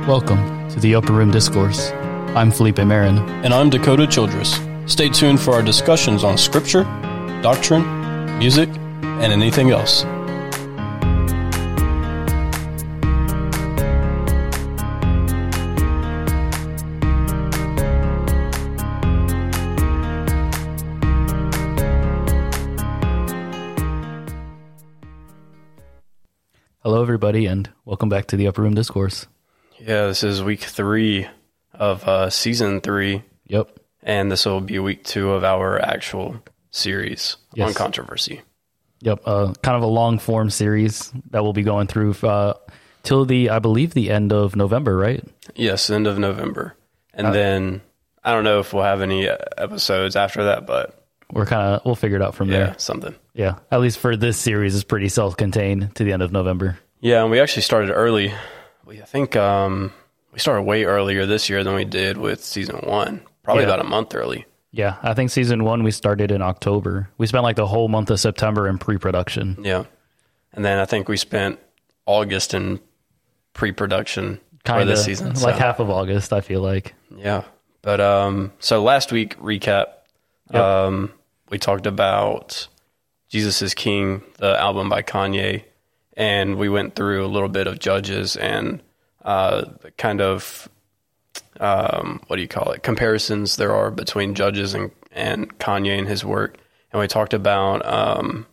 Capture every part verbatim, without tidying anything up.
Welcome to the Upper Room Discourse. I'm Felipe Marin. And I'm Dakota Childress. Stay tuned for our discussions on scripture, doctrine, music, and anything else. Hello, everybody, and welcome back to the Upper Room Discourse. Yeah, this is week three of uh, season three. Yep. And this will be week two of our actual series Yes. on controversy. Yep, uh, kind of a long-form series that we'll be going through uh, till the, I believe, the end of November, right? Yes, end of November. And Uh, then, I don't know if we'll have any uh, episodes after that, but We're kind of, we'll figure it out from yeah, there. something. Yeah, at least for this series, it's pretty self-contained to the end of November. Yeah, and we actually started early. We, I think um, we started way earlier this year than we did with season one. Probably Yeah. about a month early. Yeah, I think season one, we started in October. We spent like the whole month of September in pre-production. Yeah. And then I think we spent August in pre-production for Kind of, this season. like so, half of August, I feel like. yeah. But um, so last week, recap, Yep. um, we talked about Jesus is King, the album by Kanye, and we went through a little bit of Judges and uh, the kind of, um, what do you call it, comparisons there are between Judges and, and Kanye and his work. And we talked about, um,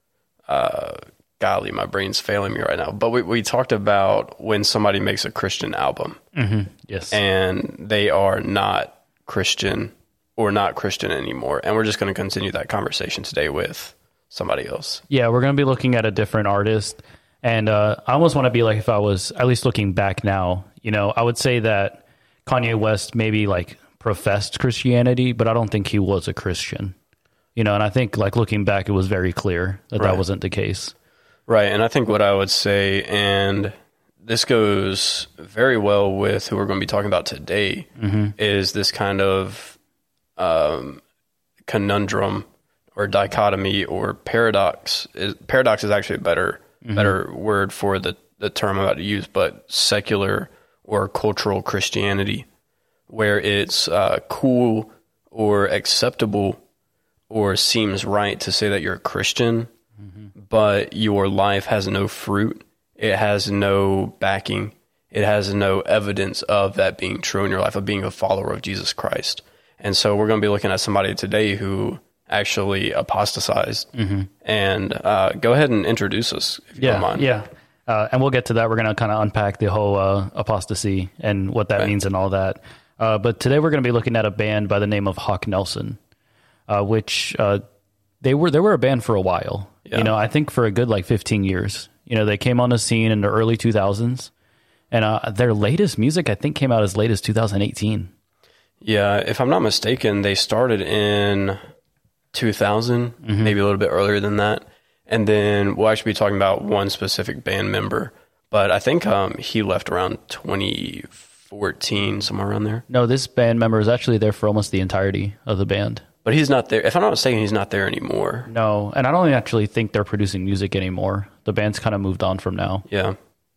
uh, golly, my brain's failing me right now, but we, we talked about when somebody makes a Christian album Mm-hmm. Yes. and they are not Christian or not Christian anymore. And we're just going to continue that conversation today with somebody else. Yeah, we're going to be looking at a different artist. And uh, I almost want to be like, if I was at least looking back now, you know, I would say that Kanye West maybe like professed Christianity, but I don't think he was a Christian. You know, and I think like looking back, it was very clear that Right. that wasn't the case. Right. And I think what I would say, and this goes very well with who we're going to be talking about today, Mm-hmm. is this kind of um, conundrum or dichotomy or paradox. Is, paradox is actually a better Mm-hmm. better word for the, the term I'm about to use, but secular or cultural Christianity, where it's uh, cool or acceptable or seems right to say that you're a Christian, Mm-hmm. but your life has no fruit. It has no backing. It has no evidence of that being true in your life, of being a follower of Jesus Christ. And so we're going to be looking at somebody today who actually apostatized. Mm-hmm. And uh, go ahead and introduce us, if you Yeah, don't mind. yeah. Uh, and we'll get to that. We're going to kind of unpack the whole uh, apostasy and what that Right. means and all that. Uh, but today we're going to be looking at a band by the name of Hawk Nelson, uh, which uh, they were they were a band for a while. Yeah. You know, I think for a good like fifteen years. You know, they came on the scene in the early two thousands, and uh, their latest music I think came out as late as two thousand eighteen. Yeah, if I'm not mistaken, they started in two thousand, Mm-hmm. maybe a little bit earlier than that. And then we'll actually be talking about one specific band member. But I think um, he left around twenty fourteen, somewhere around there. No, this band member is actually there for almost the entirety of the band. But he's not there. If I'm not mistaken, he's not there anymore. No, and I don't actually think they're producing music anymore. The band's kind of moved on from now. Yeah.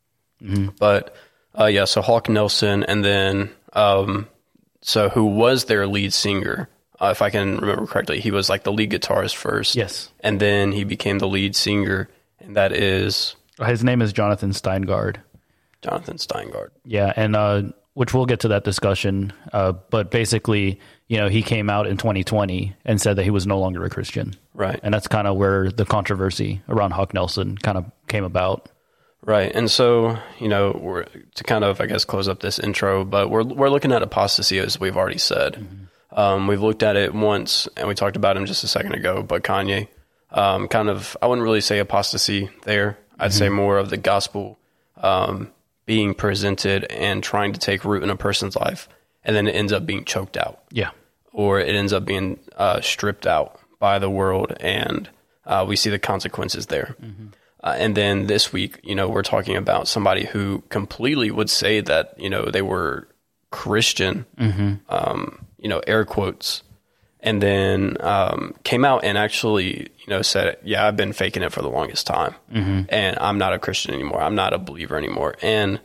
But, uh, yeah, so Hawk Nelson, and then, um, so who was their lead singer, uh, if I can remember correctly, he was like the lead guitarist first. Yes. And then he became the lead singer, and that is His name is Jonathan Steingard. Jonathan Steingard. Yeah, and uh, which we'll get to that discussion. Uh, but basically, you know, he came out in twenty twenty and said that he was no longer a Christian. Right. And that's kind of where the controversy around Hawk Nelson kind of came about. Right. And so, you know, we're to kind of, I guess, close up this intro, but we're we're looking at apostasy, as we've already said. Mm-hmm. Um, we've looked at it once, and we talked about him just a second ago, but Kanye, um, kind of, I wouldn't really say apostasy there. I'd say more of the gospel um, being presented and trying to take root in a person's life, and then it ends up being choked out, Yeah. or it ends up being uh, stripped out by the world, and uh, we see the consequences there. Uh, and then this week, you know, we're talking about somebody who completely would say that, you know, they were Christian, um, you know, air quotes, and then um, came out and actually, you know, said, yeah, I've been faking it for the longest time, and I'm not a Christian anymore. I'm not a believer anymore. And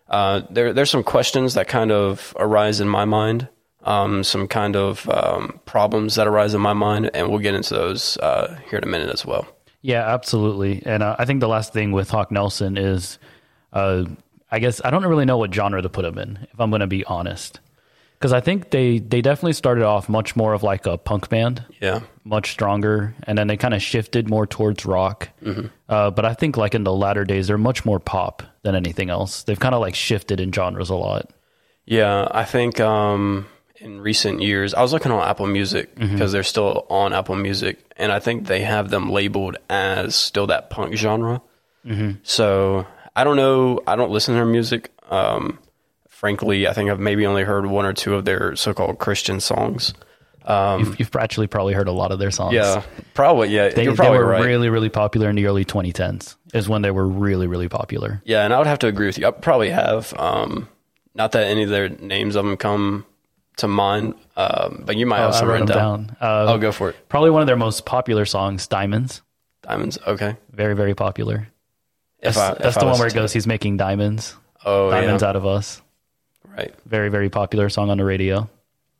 uh, there there's some questions that kind of arise in my mind, um, some kind of um, problems that arise in my mind, and we'll get into those uh, here in a minute as well. Yeah, absolutely. And uh, I think the last thing with Hawk Nelson is, uh, I guess I don't really know what genre to put him in, if I'm going to be honest. Because I think they, they definitely started off much more of like a punk band. Yeah. Much stronger. And then they kind of shifted more towards rock. Mm-hmm. Uh, but I think like in the latter days, they're much more pop than anything else. They've kind of like shifted in genres a lot. Yeah, I think um, in recent years, I was looking on Apple Music because mm-hmm. they're still on Apple Music. And I think they have them labeled as still that punk genre. Mm-hmm. So I don't know. I don't listen to their music. Um Frankly, I think I've maybe only heard one or two of their so-called Christian songs. Um, you've, you've actually probably heard a lot of their songs. Yeah, probably. Yeah, they, you're probably they were right. really, really popular in the early twenty tens. Is when they were really, really popular. Yeah, and I would have to agree with you. I probably have. Um, not that any of their names of them come to mind, um, but you might have oh, some I wrote written them down. down. Uh, I'll go for it. Probably one of their most popular songs, "Diamonds." Diamonds. Okay. Very, very popular. If that's I, that's if the I one where it to... goes, "He's making diamonds." Oh, diamonds yeah. out of us. Right. Very, very popular song on the radio.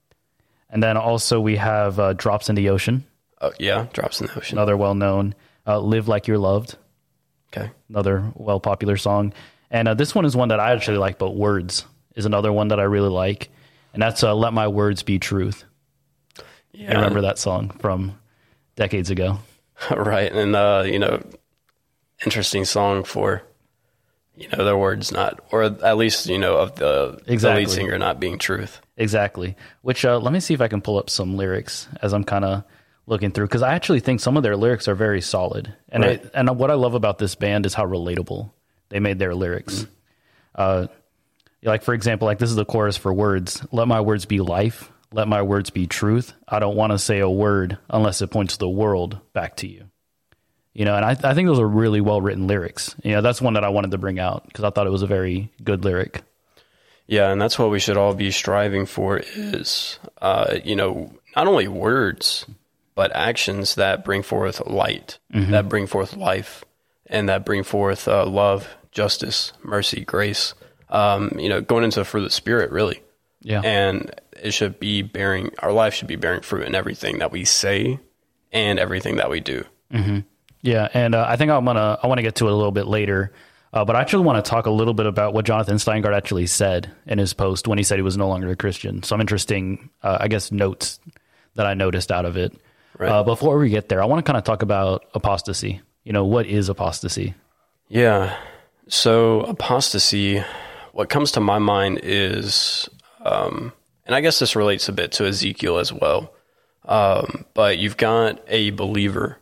And then also we have uh, Drops in the Ocean. Oh, yeah, Drops in the Ocean. Another well-known. Uh, Live Like You're Loved. Okay. Another well-popular song. And uh, this one is one that I actually like, but Words is another one that I really like. And that's uh, Let My Words Be Truth. Yeah. I remember that song from decades ago. Right. And, uh, you know, interesting song for... You know, their words not, or at least, you know, of the, exactly. the lead singer not being truth. Exactly. Which, uh, let me see if I can pull up some lyrics as I'm kind of looking through, because I actually think some of their lyrics are very solid. And right. I, and what I love about this band is how relatable they made their lyrics. Mm-hmm. Uh, like, for example, like this is the chorus for Words. Let my words be life. Let my words be truth. I don't want to say a word unless it points the world back to you. You know, and I, I think those are really well-written lyrics. You know, that's one that I wanted to bring out because I thought it was a very good lyric. Yeah, and that's what we should all be striving for is, uh, you know, not only words, but actions that bring forth light, mm-hmm. that bring forth life, and that bring forth uh, love, justice, mercy, grace, um, you know, going into the fruit of the Spirit, really. Yeah. And it should be bearing, our life should be bearing fruit in everything that we say and everything that we do. Mm-hmm. Yeah, and uh, I think I'm gonna I want to get to it a little bit later, uh, but I actually want to talk a little bit about what Jonathan Steingart actually said in his post when he said he was no longer a Christian. Some interesting, uh, I guess, notes that I noticed out of it. Right. Uh, before we get there, I want to kind of talk about apostasy. You know, what is apostasy? Yeah, so apostasy, what comes to my mind is, um, and I guess this relates a bit to Ezekiel as well, um, but you've got a believer.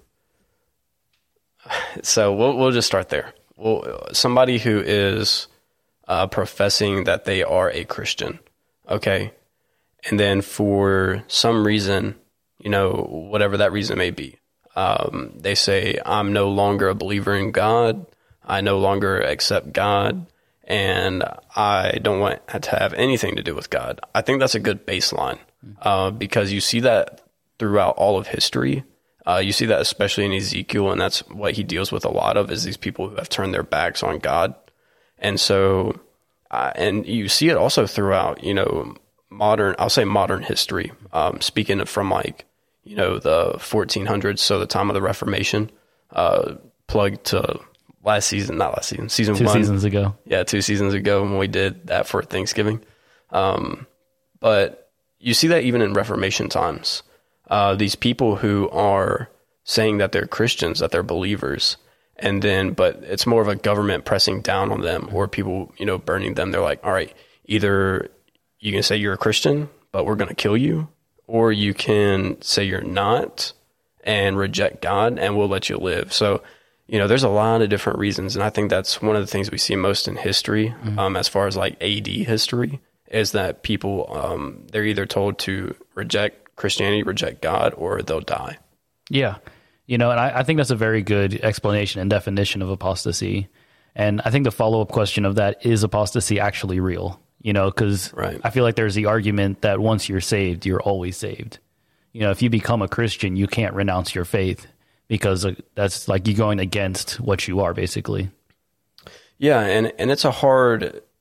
So we'll we'll just start there. Well, somebody who is uh, professing that they are a Christian, okay, and then for some reason, you know, whatever that reason may be, um, they say, "I'm no longer a believer in God. I no longer accept God, and I don't want to have anything to do with God." I think that's a good baseline uh, because you see that throughout all of history. Uh, you see that especially in Ezekiel, and that's what he deals with a lot of is these people who have turned their backs on God. And so, uh, and you see it also throughout, you know, modern, I'll say modern history, um, speaking of from like, you know, the fourteen hundreds, so the time of the Reformation, uh, plugged to last season, not last season, season two one. Two seasons ago. Yeah, two seasons ago when we did that for Thanksgiving. Um, but you see that even in Reformation times. Uh, these people who are saying that they're Christians, that they're believers, and then, but it's more of a government pressing down on them or people, you know, burning them. They're like, all right, either you can say you're a Christian, but we're going to kill you, or you can say you're not and reject God and we'll let you live. So, you know, there's a lot of different reasons. And I think that's one of the things we see most in history, mm-hmm. um, as far as like A D history, is that people, um, they're either told to reject Christianity, reject God, or they'll die. Yeah. You know, and I, I think that's a very good explanation and definition of apostasy. And I think the follow-up question of that, is apostasy actually real? You know, because right. I feel like there's the argument that once you're saved, you're always saved. You know, if you become a Christian, you can't renounce your faith because that's like you going against what you are, basically. Yeah, and, and it's a hard,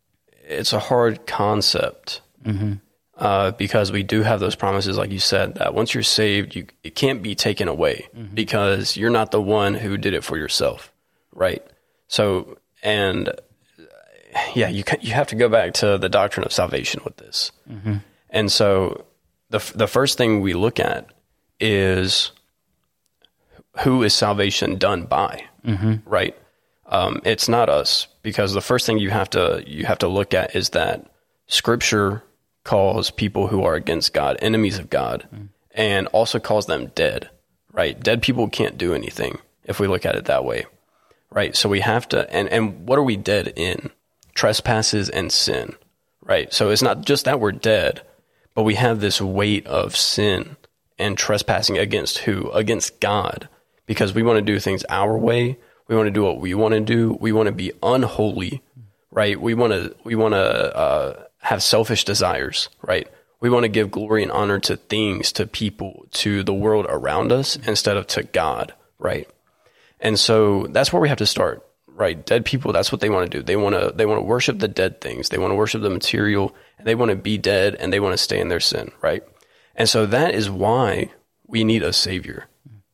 it's a hard concept mm-hmm. uh, because we do have those promises, like you said, that once you're saved, you it can't be taken away mm-hmm. because you're not the one who did it for yourself, right? So, and yeah, you you have to go back to the doctrine of salvation with this, mm-hmm. and so the the first thing we look at is who is salvation done by, mm-hmm. right? Um, it's not us, because the first thing you have to you have to look at is that Scripture calls people who are against God enemies of God, mm. and also calls them dead, right? Dead people can't do anything if we look at it that way, right? So we have to, and, and what are we dead in? Trespasses and sin, right? So it's not just that we're dead, but we have this weight of sin and trespassing against who? Against God, because we want to do things our way. We want to do what we want to do. We want to be unholy, right? We want to we want to uh, have selfish desires, right? We want to give glory and honor to things, to people, to the world around us instead of to God, right? And so that's where we have to start, right? Dead people, that's what they want to do. They want to they want to worship the dead things. They want to worship the material, and they want to be dead, and they want to stay in their sin, right? And so that is why we need a Savior,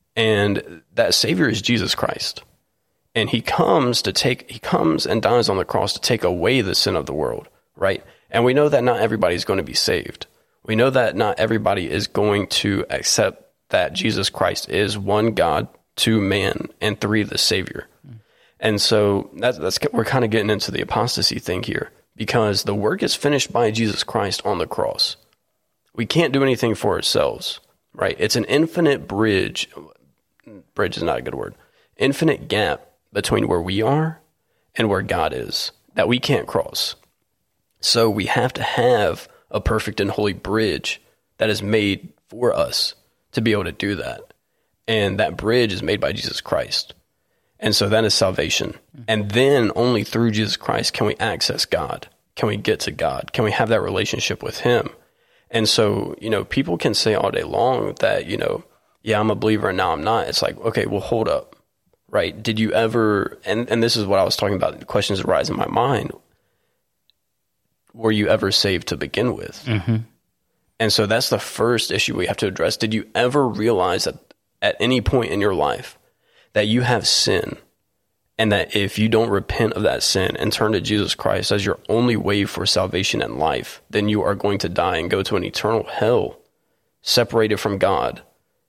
and that Savior is Jesus Christ. And he comes to take, he comes and dies on the cross to take away the sin of the world, right? And we know that not everybody's going to be saved. We know that not everybody is going to accept that Jesus Christ is one God, two man, and three the Savior. Mm. And so that's, that's we're kind of getting into the apostasy thing here, because the work is finished by Jesus Christ on the cross. We can't do anything for ourselves, right? It's an infinite bridge. Bridge is not a good word. Infinite gap between where we are and where God is that we can't cross. So we have to have a perfect and holy bridge that is made for us to be able to do that. And that bridge is made by Jesus Christ. And so that is salvation. And then only through Jesus Christ can we access God. Can we get to God? Can we have that relationship with him? And so, you know, people can say all day long that, you know, yeah, I'm a believer and now I'm not. It's like, okay, well, hold up. Right? Did you ever, and, and this is what I was talking about, the questions that rise in my mind, were you ever saved to begin with? Mm-hmm. And so that's the first issue we have to address. Did you ever realize that at any point in your life that you have sin, and that if you don't repent of that sin and turn to Jesus Christ as your only way for salvation in life, then you are going to die and go to an eternal hell, separated from God,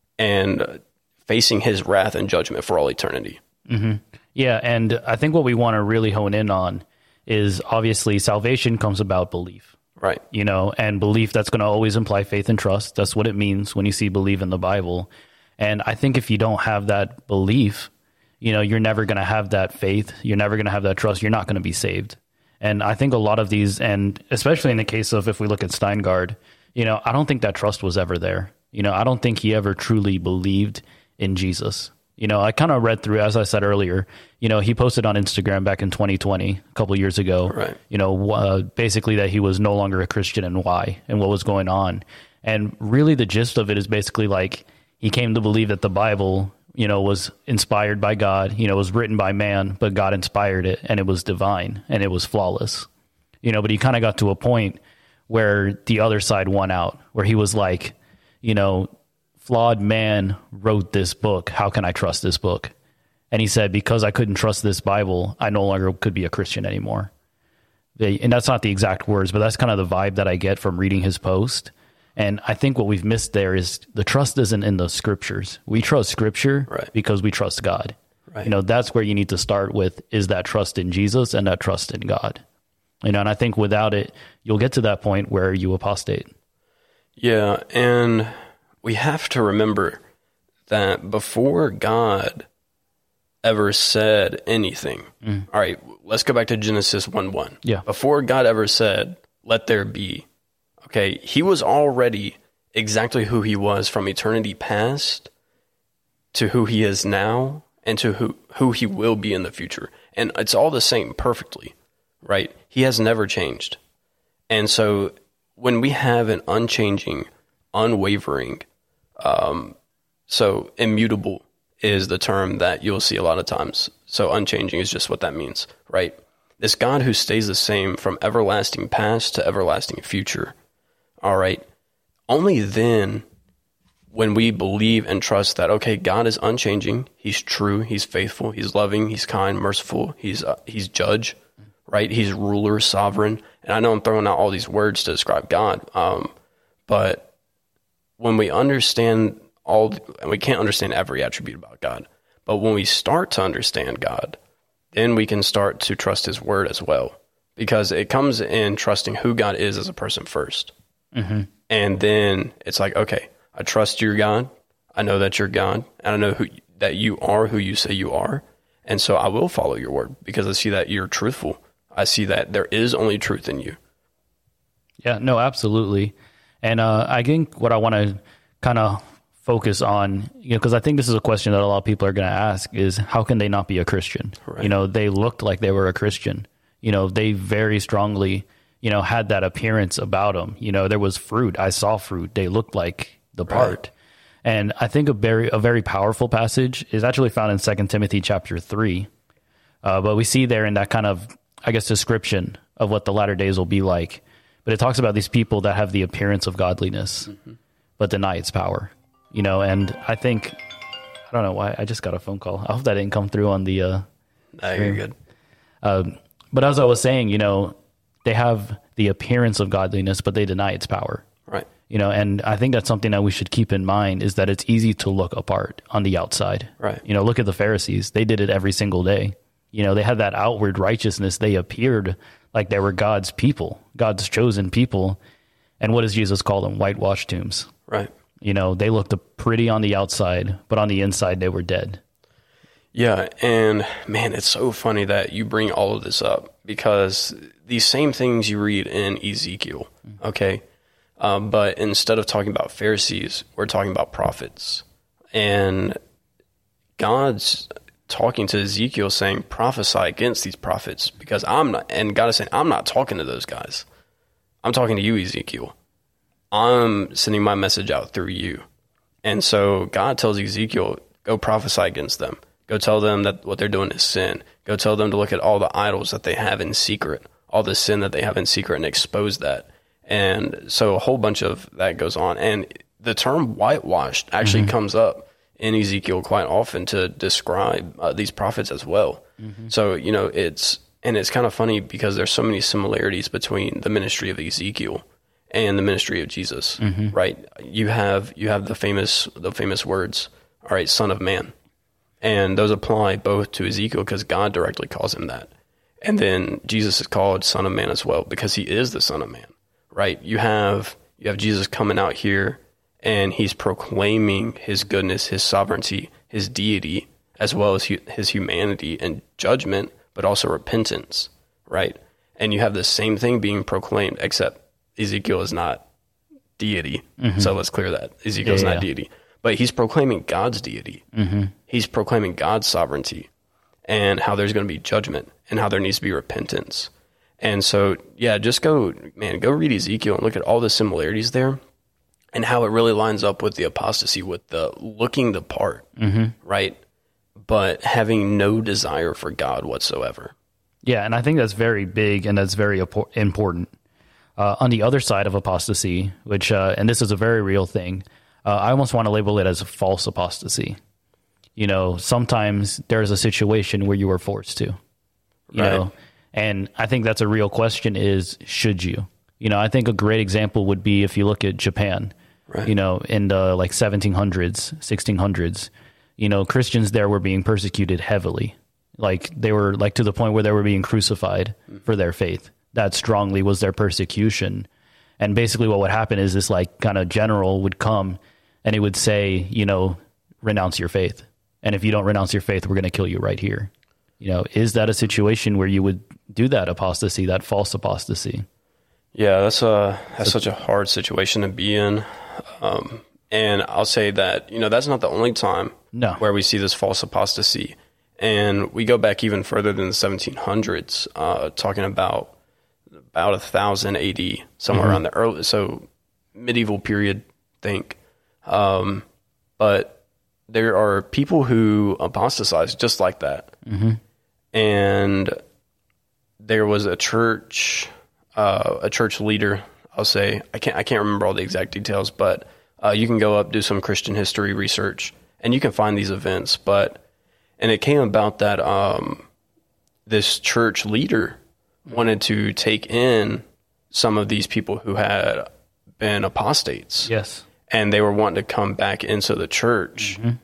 and facing his wrath and judgment for all eternity. Mm-hmm. Yeah, and I think what we want to really hone in on is obviously salvation comes about belief. Right. You know, and belief, that's going to always imply faith and trust. That's what it means when you see believe in the Bible. And I think if you don't have that belief, you know, you're never going to have that faith. You're never going to have that trust. You're not going to be saved. And I think a lot of these, and especially in the case of, if we look at Steingard, you know, I don't think that trust was ever there. You know, I don't think he ever truly believed in Jesus. You know, I kind of read through, as I said earlier, you know, he posted on Instagram back in twenty twenty, a couple of years ago, right. you know, uh, basically that he was no longer a Christian and why and what was going on. And really the gist of it is basically like he came to believe that the Bible, you know, was inspired by God, you know, was written by man, but God inspired it and it was divine and it was flawless, you know, but he kind of got to a point where the other side won out, where he was like, you know, flawed man wrote this book. How can I trust this book? And he said, because I couldn't trust this Bible, I no longer could be a Christian anymore. They, and that's not the exact words, but that's kind of the vibe that I get from reading his post. And I think what we've missed there is the trust isn't in the scriptures. We trust scripture right. because we trust God. Right. You know, that's where you need to start with, is that trust in Jesus and that trust in God. You know, and I think without it, you'll get to that point where you apostate. Yeah, and we have to remember that before God ever said anything, mm. all right, let's go back to Genesis one one. Yeah. Before God ever said, let there be, okay, he was already exactly who he was from eternity past to who he is now and to who, who he will be in the future. And it's all the same perfectly, right? He has never changed. And so when we have an unchanging, unwavering, um, so immutable is the term that you'll see a lot of times. So unchanging is just what that means, right? this God who stays the same from everlasting past to everlasting future. All right. Only then, when we believe and trust that, okay, God is unchanging, he's true, he's faithful, he's loving, he's kind, merciful, he's uh, he's judge, right? He's ruler, sovereign. And I know I'm throwing out all these words to describe God, um, but when we understand all, and we can't understand every attribute about God, but when we start to understand God, then we can start to trust his word as well, because it comes in trusting who God is as a person first. Mm-hmm. And then it's like, okay, I trust your God. I know that you're God, and I know who that you are who you say you are. And so I will follow your word because I see that you're truthful. I see that there is only truth in you. Yeah, no, absolutely. And uh, I think what I want to kind of focus on, you know, because I think this is a question that a lot of people are going to ask is, how can they not be a Christian? Right. You know, they looked like they were a Christian. You know, they very strongly, you know, had that appearance about them. You know, there was fruit. I saw fruit. They looked like the part. Right. And I think a very a very powerful passage is actually found in Second Timothy chapter three. Uh, but we see there in that kind of, I guess, description of what the latter days will be like. But it talks about these people that have the appearance of godliness, mm-hmm. but deny its power. You know, and I think, I don't know why, I just got a phone call. I hope that didn't come through on the uh, no, you're good. Um, but as I was saying, you know, they have the appearance of godliness, but they deny its power. Right. You know, and I think that's something that we should keep in mind, is that it's easy to look apart on the outside. Right. You know, look at the Pharisees. They did it every single day. You know, they had that outward righteousness. They appeared like they were God's people, God's chosen people. And what does Jesus call them? Whitewashed tombs. Right. You know, they looked pretty on the outside, but on the inside, they were dead. Yeah. And man, it's so funny that you bring all of this up, because these same things you read in Ezekiel, okay? Um, but instead of talking about Pharisees, we're talking about prophets. And God's talking to Ezekiel saying, prophesy against these prophets, because I'm not, and God is saying, I'm not talking to those guys. I'm talking to you, Ezekiel. I'm sending my message out through you. And so God tells Ezekiel, go prophesy against them. Go tell them that what they're doing is sin. Go tell them to look at all the idols that they have in secret, all the sin that they have in secret, and expose that. And so a whole bunch of that goes on. And the term whitewashed actually mm-hmm. comes up in Ezekiel quite often to describe uh, these prophets as well. Mm-hmm. So, you know, it's, and it's kind of funny because there's so many similarities between the ministry of Ezekiel and the ministry of Jesus, mm-hmm. right? You have, you have the famous, the famous words, all right, Son of Man. And those apply both to Ezekiel because God directly calls him that. And then Jesus is called Son of Man as well because he is the Son of Man, right? You have, you have Jesus coming out here and he's proclaiming his goodness, his sovereignty, his deity, as well as his humanity and judgment, but also repentance, right? And you have the same thing being proclaimed, except Ezekiel is not deity. Mm-hmm. So let's clear that. Ezekiel is yeah, not yeah. deity. But he's proclaiming God's deity. Mm-hmm. He's proclaiming God's sovereignty and how there's going to be judgment and how there needs to be repentance. And so, yeah, just go, man, go read Ezekiel and look at all the similarities there and how it really lines up with the apostasy, with the looking the part, mm-hmm. right? But having no desire for God whatsoever. Yeah, and I think that's very big and that's very important. Uh, on the other side of apostasy, which, uh, and this is a very real thing, uh, I almost want to label it as a false apostasy. You know, sometimes there's a situation where you are forced to, you right. know, and I think that's a real question is, should you? You know, I think a great example would be if you look at Japan, right. you know, in the like seventeen hundreds, sixteen hundreds, you know, Christians there were being persecuted heavily. Like they were like to the point where they were being crucified mm. for their faith. That strongly was their persecution. And basically what would happen is this like kind of general would come and he would say, you know, renounce your faith. And if you don't renounce your faith, we're going to kill you right here. You know, is that a situation where you would do that apostasy, that false apostasy? Yeah, that's a that's so, such a hard situation to be in. Um, and I'll say that, you know, that's not the only time no. where we see this false apostasy. And we go back even further than the seventeen hundreds, uh, talking about about one thousand A D, somewhere mm-hmm. around the early, so medieval period, think. Um, but there are people who apostatize just like that. Mm-hmm. And there was a church, uh, a church leader, I'll say, I can't, I can't remember all the exact details, but uh, you can go up, do some Christian history research, and you can find these events. But, and it came about that um, this church leader wanted to take in some of these people who had been apostates. Yes. And they were wanting to come back into the church. Mm-hmm.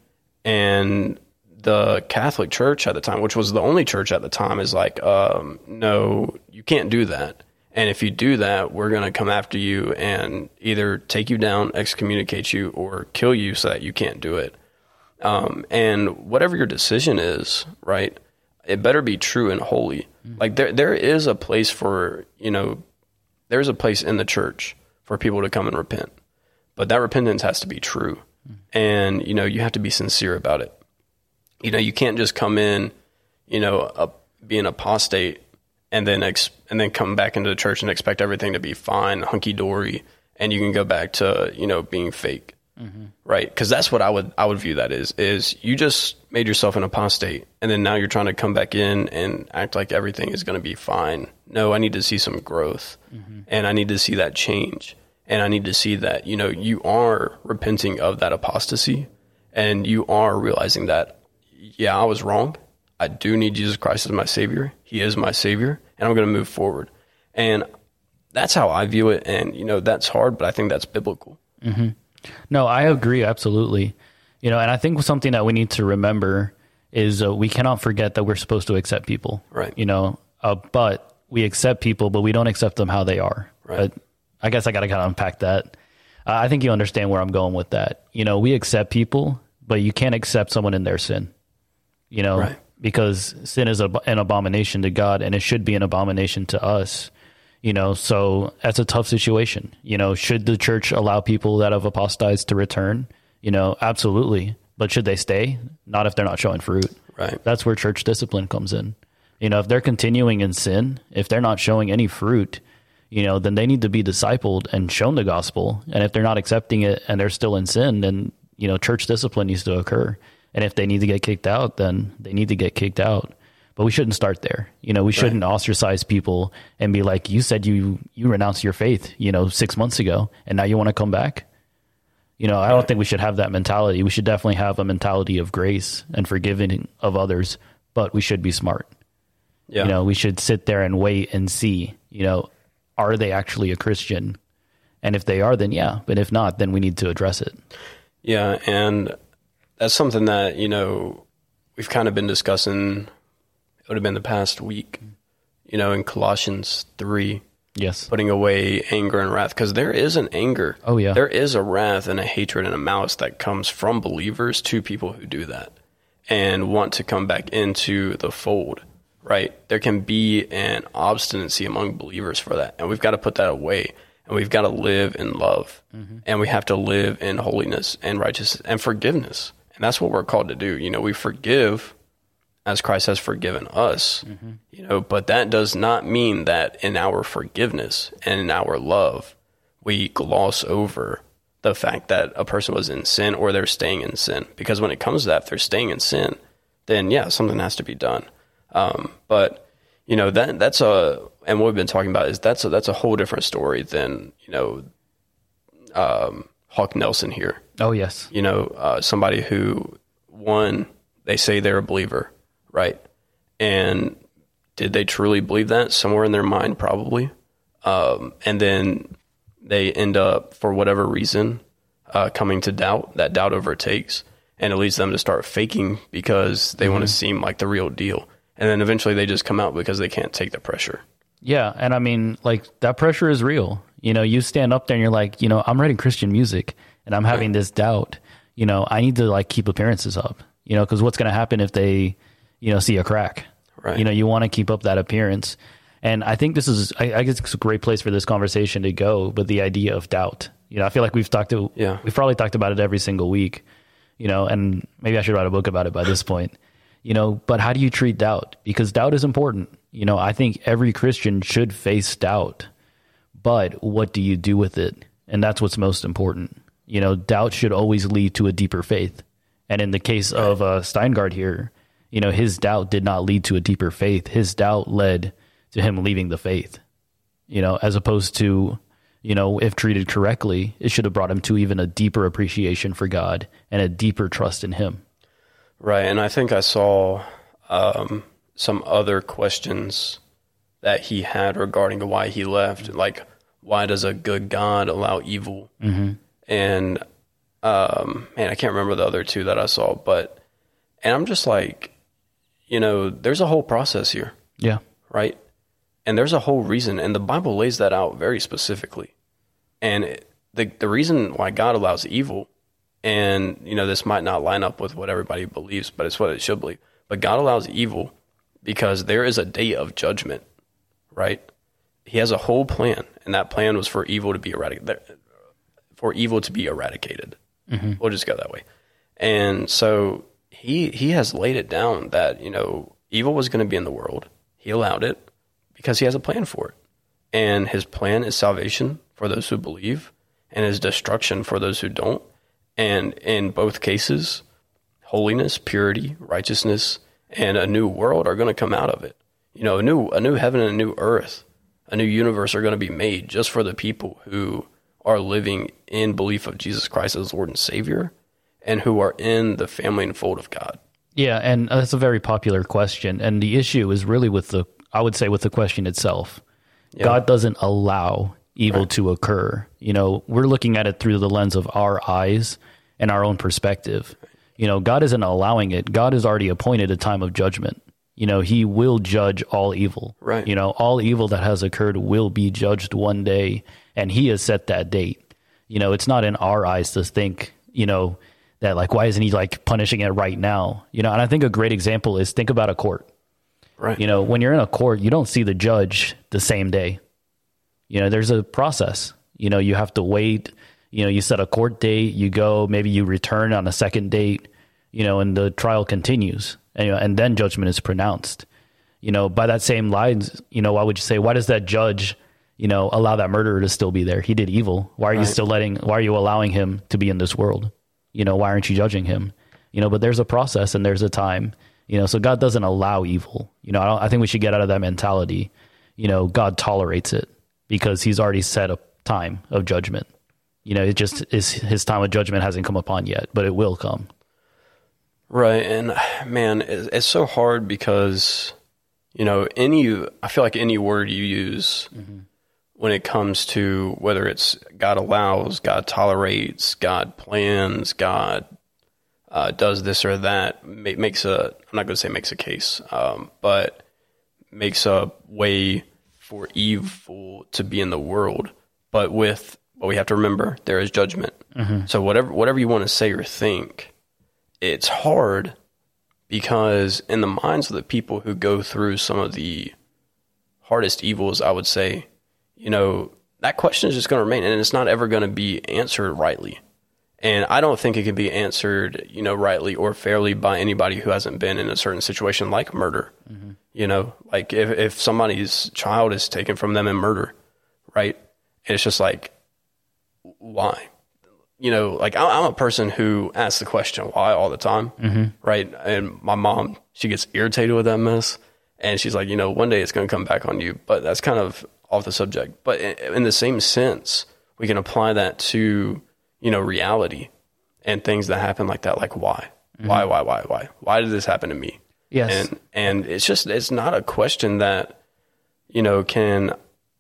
And the Catholic Church at the time, which was the only church at the time, is like, um, no, you can't do that. And if you do that, we're going to come after you and either take you down, excommunicate you, or kill you so that you can't do it. Um, and whatever your decision is, right, it better be true and holy. Mm-hmm. Like there, there is a place for, you know, there's a place in the church for people to come and repent. But that repentance has to be true. Mm-hmm. And, you know, you have to be sincere about it. You know, you can't just come in, you know, a, be an apostate and then ex, and then come back into the church and expect everything to be fine, hunky-dory, and you can go back to, you know, being fake, mm-hmm. right? Because that's what I would I would view that is, is you just made yourself an apostate, and then now you're trying to come back in and act like everything is going to be fine. No, I need to see some growth, mm-hmm. and I need to see that change, and I need to see that, you know, you are repenting of that apostasy, and you are realizing that, yeah, I was wrong. I do need Jesus Christ as my Savior. He is my Savior, and I'm going to move forward. And that's how I view it. And, you know, that's hard, but I think that's biblical. Mm-hmm. No, I agree. Absolutely. You know, and I think something that we need to remember is uh, we cannot forget that we're supposed to accept people. Right. You know, uh, but we accept people, but we don't accept them how they are. Right. But I guess I got to kind of unpack that. Uh, I think you understand where I'm going with that. You know, we accept people, but you can't accept someone in their sin. You know, right. Because sin is a, an abomination to God, and it should be an abomination to us, you know, so that's a tough situation. You know, should the church allow people that have apostatized to return? You know, absolutely. But should they stay? Not if they're not showing fruit. Right. That's where church discipline comes in. You know, if they're continuing in sin, if they're not showing any fruit, you know, then they need to be discipled and shown the gospel. And if they're not accepting it and they're still in sin, then, you know, church discipline needs to occur. And if they need to get kicked out, then they need to get kicked out. But we shouldn't start there. You know, we shouldn't right. ostracize people and be like, you said you, you renounced your faith, you know, six months ago, and now you want to come back. You know, I don't think we should have that mentality. We should definitely have a mentality of grace and forgiving of others, but we should be smart. Yeah. You know, we should sit there and wait and see, you know, are they actually a Christian? And if they are, then yeah. But if not, then we need to address it. Yeah, and that's something that, you know, we've kind of been discussing. It would have been the past week, you know, in Colossians three. Yes. Putting away anger and wrath, because there is an anger. Oh, yeah. There is a wrath and a hatred and a malice that comes from believers to people who do that and want to come back into the fold, right? There can be an obstinacy among believers for that, and we've got to put that away. And we've got to live in love, mm-hmm. and we have to live in holiness and righteousness and forgiveness. And that's what we're called to do. You know, we forgive as Christ has forgiven us, mm-hmm. you know, but that does not mean that in our forgiveness and in our love, we gloss over the fact that a person was in sin or they're staying in sin. Because when it comes to that, if they're staying in sin, then yeah, something has to be done. Um, but, you know, that that's a, and what we've been talking about is that's a, that's a whole different story than, you know, um, Hawk Nelson here. Oh, yes. You know, uh, somebody who, one, they say they're a believer, right? And did they truly believe that? Somewhere in their mind, probably. Um, and then they end up, for whatever reason, uh, coming to doubt. That doubt overtakes, and it leads them to start faking because they mm-hmm. want to seem like the real deal. And then eventually they just come out because they can't take the pressure. Yeah, and I mean, like, that pressure is real. You know, you stand up there and you're like, you know, I'm writing Christian music, and I'm having this doubt. You know, I need to, like, keep appearances up, you know, because what's going to happen if they, you know, see a crack? Right. You know, you want to keep up that appearance. And I think this is, I, I guess it's a great place for this conversation to go, but the idea of doubt. You know, I feel like we've talked to, yeah. we've probably talked about it every single week, you know, and maybe I should write a book about it by this point. You know, but how do you treat doubt? Because doubt is important. You know, I think every Christian should face doubt, but what do you do with it? And that's what's most important. You know, doubt should always lead to a deeper faith. And in the case of uh, Steingart here, you know, his doubt did not lead to a deeper faith. His doubt led to him leaving the faith, you know, as opposed to, you know, if treated correctly, it should have brought him to even a deeper appreciation for God and a deeper trust in him. Right. And I think I saw um, some other questions that he had regarding why he left. Like, why does a good God allow evil? Mm-hmm. And, um, man, I can't remember the other two that I saw, but, and I'm just like, you know, there's a whole process here. Yeah. Right. And there's a whole reason, and the Bible lays that out very specifically. And it, the the reason why God allows evil, and, you know, this might not line up with what everybody believes, but it's what it should believe. But God allows evil because there is a day of judgment, right? He has a whole plan, and that plan was for evil to be eradicated. For evil to be eradicated. Mm-hmm. We'll just go that way. And so he he has laid it down that, you know, evil was going to be in the world. He allowed it because he has a plan for it. And his plan is salvation for those who believe, and his destruction for those who don't. And in both cases, holiness, purity, righteousness, and a new world are going to come out of it. You know, a new a new heaven and a new earth, a new universe are going to be made just for the people who are living in belief of Jesus Christ as Lord and Savior, and who are in the family and fold of God. Yeah, and that's a very popular question. And the issue is really with the, I would say, with the question itself. Yeah. God doesn't allow evil right. to occur. You know, we're looking at it through the lens of our eyes and our own perspective. You know, God isn't allowing it. God has already appointed a time of judgment. You know, he will judge all evil. Right. You know, all evil that has occurred will be judged one day, and he has set that date. You know, it's not in our eyes to think, you know, that like, why isn't he like punishing it right now? You know, and I think a great example is think about a court. Right. You know, when you're in a court, you don't see the judge the same day. You know, there's a process. You know, you have to wait. You know, you set a court date, you go, maybe you return on a second date, you know, and the trial continues. And, you know, and then judgment is pronounced. You know, by that same lines, you know, why would you say, why does that judge, you know, allow that murderer to still be there? He did evil. Why are right. you still letting, why are you allowing him to be in this world? You know, why aren't you judging him? You know, but there's a process and there's a time, you know, so God doesn't allow evil. You know, I, don't, I think we should get out of that mentality. You know, God tolerates it because he's already set a time of judgment. You know, it just is, his time of judgment hasn't come upon yet, but it will come. Right. And man, it's, it's so hard because, you know, any, I feel like any word you use mm-hmm. when it comes to whether it's God allows, God tolerates, God plans, God uh, does this or that, ma- makes a, I'm not going to say makes a case, um, but makes a way for evil to be in the world. But with, what we have to remember, there is judgment. Mm-hmm. So whatever, whatever you want to say or think, it's hard because in the minds of the people who go through some of the hardest evils, I would say, you know, that question is just going to remain, and it's not ever going to be answered rightly. And I don't think it can be answered, you know, rightly or fairly by anybody who hasn't been in a certain situation like murder. Mm-hmm. You know, like if, if somebody's child is taken from them in murder, right? And it's just like, why? You know, like I'm a person who asks the question why all the time, mm-hmm. right? And my mom, she gets irritated with that mess, and she's like, you know, one day it's going to come back on you. But that's kind of off the subject. But in the same sense, we can apply that to, you know, reality and things that happen like that. Like why, mm-hmm. why, why, why, why, why did this happen to me? Yes, and and it's just it's not a question that, you know, can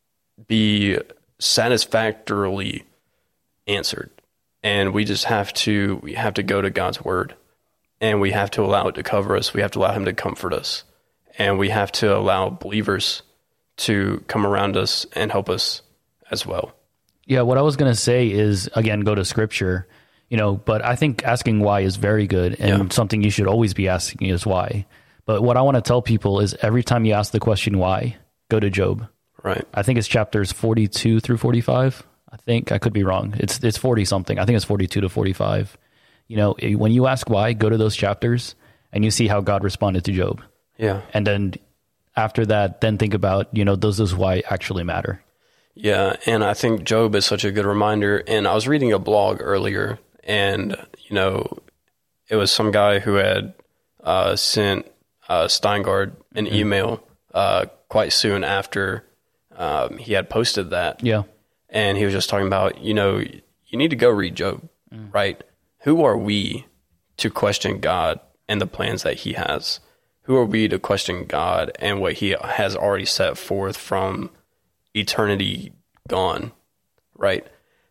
be satisfactorily answered. And we just have to, we have to go to God's word, and we have to allow it to cover us. We have to allow him to comfort us, and we have to allow believers to come around us and help us as well. Yeah. What I was going to say is, again, go to scripture, you know, but I think asking why is very good, and yeah. something you should always be asking is why. But what I want to tell people is every time you ask the question why, go to Job. Right. I think it's chapters forty-two through forty-five. I think I could be wrong. It's it's forty something. I think it's forty-two to forty-five. You know, when you ask why, go to those chapters and you see how God responded to Job. Yeah. And then after that, then think about, you know, does this why actually matter? Yeah. And I think Job is such a good reminder. And I was reading a blog earlier, and, you know, it was some guy who had uh, sent uh, Steingard an mm-hmm. email uh, quite soon after um, he had posted that. Yeah. And he was just talking about, you know, you need to go read Job, mm. right? Who are we to question God and the plans that he has? Who are we to question God and what he has already set forth from eternity gone, right?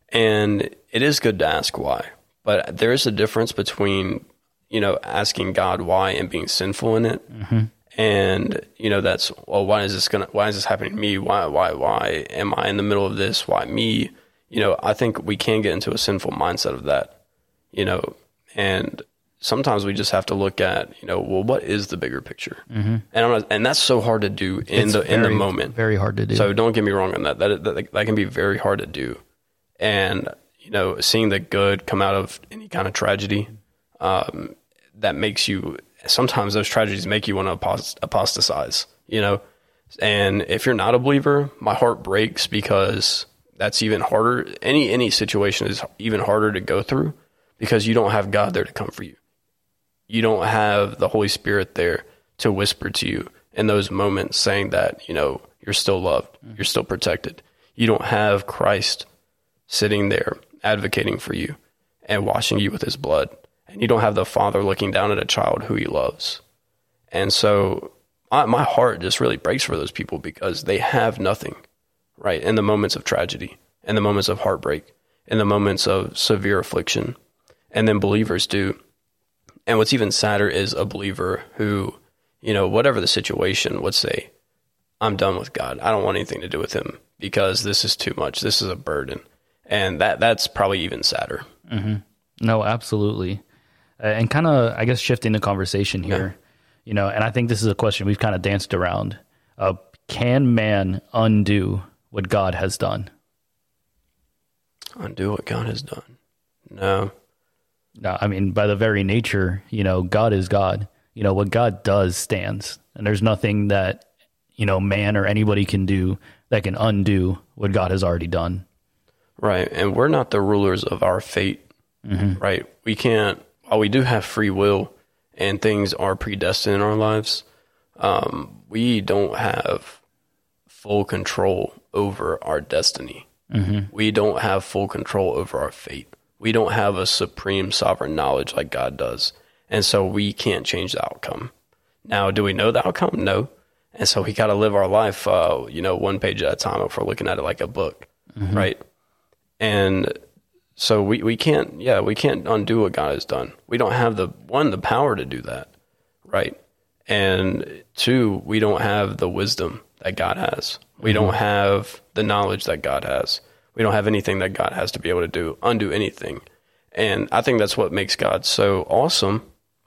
And it is good to ask why, but there is a difference between, you know, asking God why and being sinful in it. Mm-hmm. And, you know, that's, well, why is this gonna, why is this happening to me? Why, why, why am I in the middle of this? Why me? You know, I think we can get into a sinful mindset of that, you know, and sometimes we just have to look at, you know, well, what is the bigger picture? Mm-hmm. And I'm not, and that's so hard to do in it's the, very, in the moment. Very hard to do. So don't get me wrong on that. That, that, that can be very hard to do. And, you know, seeing the good come out of any kind of tragedy, um, that makes you, sometimes those tragedies make you want to apost- apostatize, you know? And if you're not a believer, my heart breaks because that's even harder. Any, any situation is even harder to go through because you don't have God there to come for you. You don't have the Holy Spirit there to whisper to you in those moments saying that, you know, you're still loved, you're still protected. You don't have Christ sitting there advocating for you and washing you with his blood. And you don't have the father looking down at a child who he loves. And so I, my heart just really breaks for those people because they have nothing, right? In the moments of tragedy, in the moments of heartbreak, in the moments of severe affliction. And then believers do. And what's even sadder is a believer who, you know, whatever the situation would say, I'm done with God. I don't want anything to do with him because this is too much. This is a burden. And that that's probably even sadder. Mm-hmm. No, absolutely. Uh, and kind of, I guess, shifting the conversation here, yeah. you know, and I think this is a question we've kind of danced around. Uh, can man undo what God has done? Undo what God has done? No. No, I mean, by the very nature, you know, God is God. You know, what God does stands. And there's nothing that, you know, man or anybody can do that can undo what God has already done. Right. And we're not the rulers of our fate, mm-hmm. right? We can't, while we do have free will and things are predestined in our lives, um, we don't have full control over our destiny. Mm-hmm. We don't have full control over our fate. We don't have a supreme sovereign knowledge like God does. And so we can't change the outcome. Now, do we know the outcome? No. And so we got to live our life, uh, you know, one page at a time if we're looking at it like a book, mm-hmm. right? And so we, we can't, yeah, we can't undo what God has done. We don't have the, one, the power to do that, right? And two, we don't have the wisdom that God has. We mm-hmm. don't have the knowledge that God has. We don't have anything that God has to be able to do, undo anything. And I think that's what makes God so awesome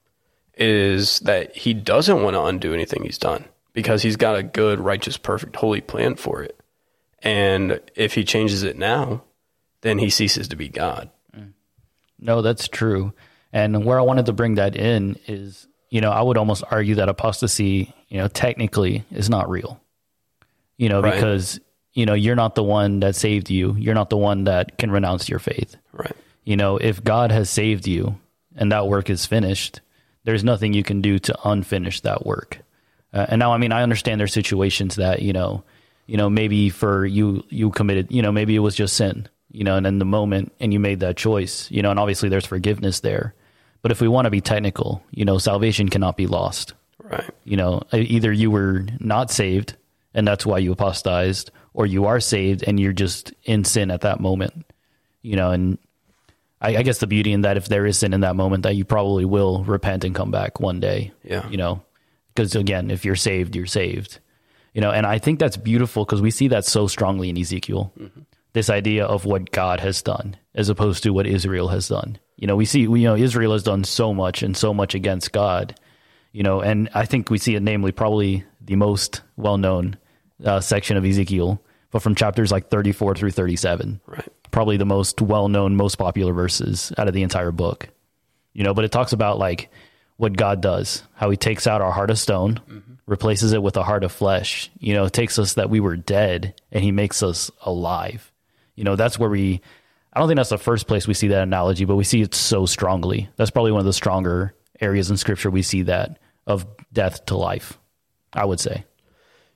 is that he doesn't want to undo anything he's done because he's got a good, righteous, perfect, holy plan for it. And if he changes it now, then he ceases to be God. No, that's true. And where I wanted to bring that in is, you know, I would almost argue that apostasy, you know, technically is not real, you know, right. because you know, you're not the one that saved you. You're not the one that can renounce your faith. Right. You know, if God has saved you and that work is finished, there's nothing you can do to unfinish that work. Uh, and now, I mean, I understand there's situations that, you know, you know, maybe for you, you committed, you know, maybe it was just sin, you know, and in the moment and you made that choice, you know, and obviously there's forgiveness there. But if we want to be technical, you know, salvation cannot be lost. Right. You know, either you were not saved and that's why you apostatized, or you are saved and you're just in sin at that moment, you know, and I, I guess the beauty in that, if there is sin in that moment, that you probably will repent and come back one day, yeah. you know, because again, if you're saved, you're saved, you know, and I think that's beautiful because we see that so strongly in Ezekiel, mm-hmm. this idea of what God has done as opposed to what Israel has done. You know, we see, we, you know, Israel has done so much and so much against God, you know, and I think we see it namely probably the most well-known Uh, section of Ezekiel, but from chapters like thirty-four through thirty-seven, right? Probably the most well-known, most popular verses out of the entire book, you know, but it talks about like what God does, how he takes out our heart of stone, mm-hmm. replaces it with a heart of flesh, you know, takes us that we were dead and he makes us alive. You know, that's where we, I don't think that's the first place we see that analogy, but we see it so strongly. That's probably one of the stronger areas in scripture we see that of death to life, I would say.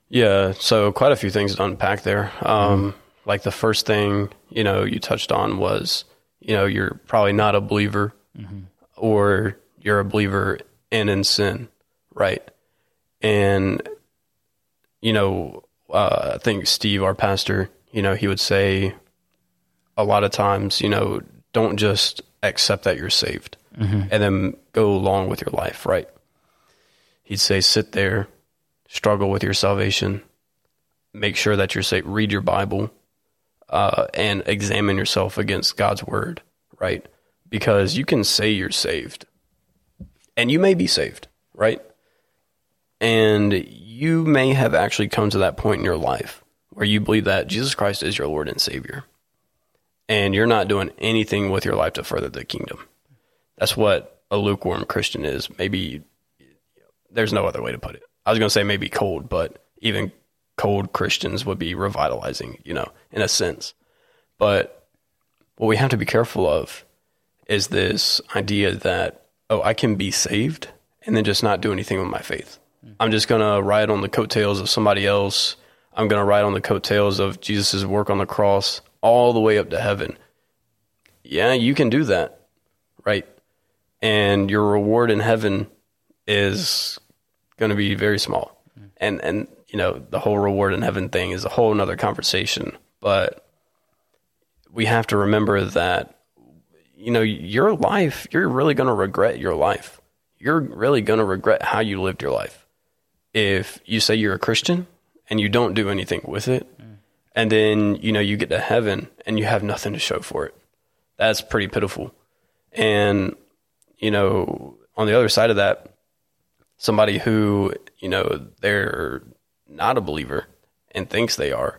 Yeah, so quite a few things to unpack there. Um, mm-hmm. Like the first thing, you know, you touched on was, you know, you're probably not a believer, mm-hmm. or you're a believer and in sin, right? And, you know, uh, I think Steve, our pastor, you know, he would say a lot of times, you know, don't just accept that you're saved mm-hmm. and then go along with your life, right? He'd say, sit there, struggle with your salvation, make sure that you're saved, read your Bible, uh, and examine yourself against God's word, right? Because you can say you're saved, and you may be saved, right? And you may have actually come to that point in your life where you believe that Jesus Christ is your Lord and Savior, and you're not doing anything with your life to further the kingdom. That's what a lukewarm Christian is. Maybe there's no other way to put it. I was going to say maybe cold, but even cold Christians would be revitalizing, you know, in a sense. But what we have to be careful of is this idea that, oh, I can be saved and then just not do anything with my faith. Mm. I'm just going to ride on the coattails of somebody else. I'm going to ride on the coattails of Jesus' work on the cross all the way up to heaven. Yeah, you can do that, right? And your reward in heaven is going to be very small. Mm. And, and, you know, the whole reward in heaven thing is a whole nother conversation. But we have to remember that, you know, your life, you're really going to regret your life. You're really going to regret how you lived your life. If you say you're a Christian and you don't do anything with it, mm. and then, you know, you get to heaven and you have nothing to show for it, that's pretty pitiful. And, you know, on the other side of that, somebody who, you know, they're not a believer and thinks they are,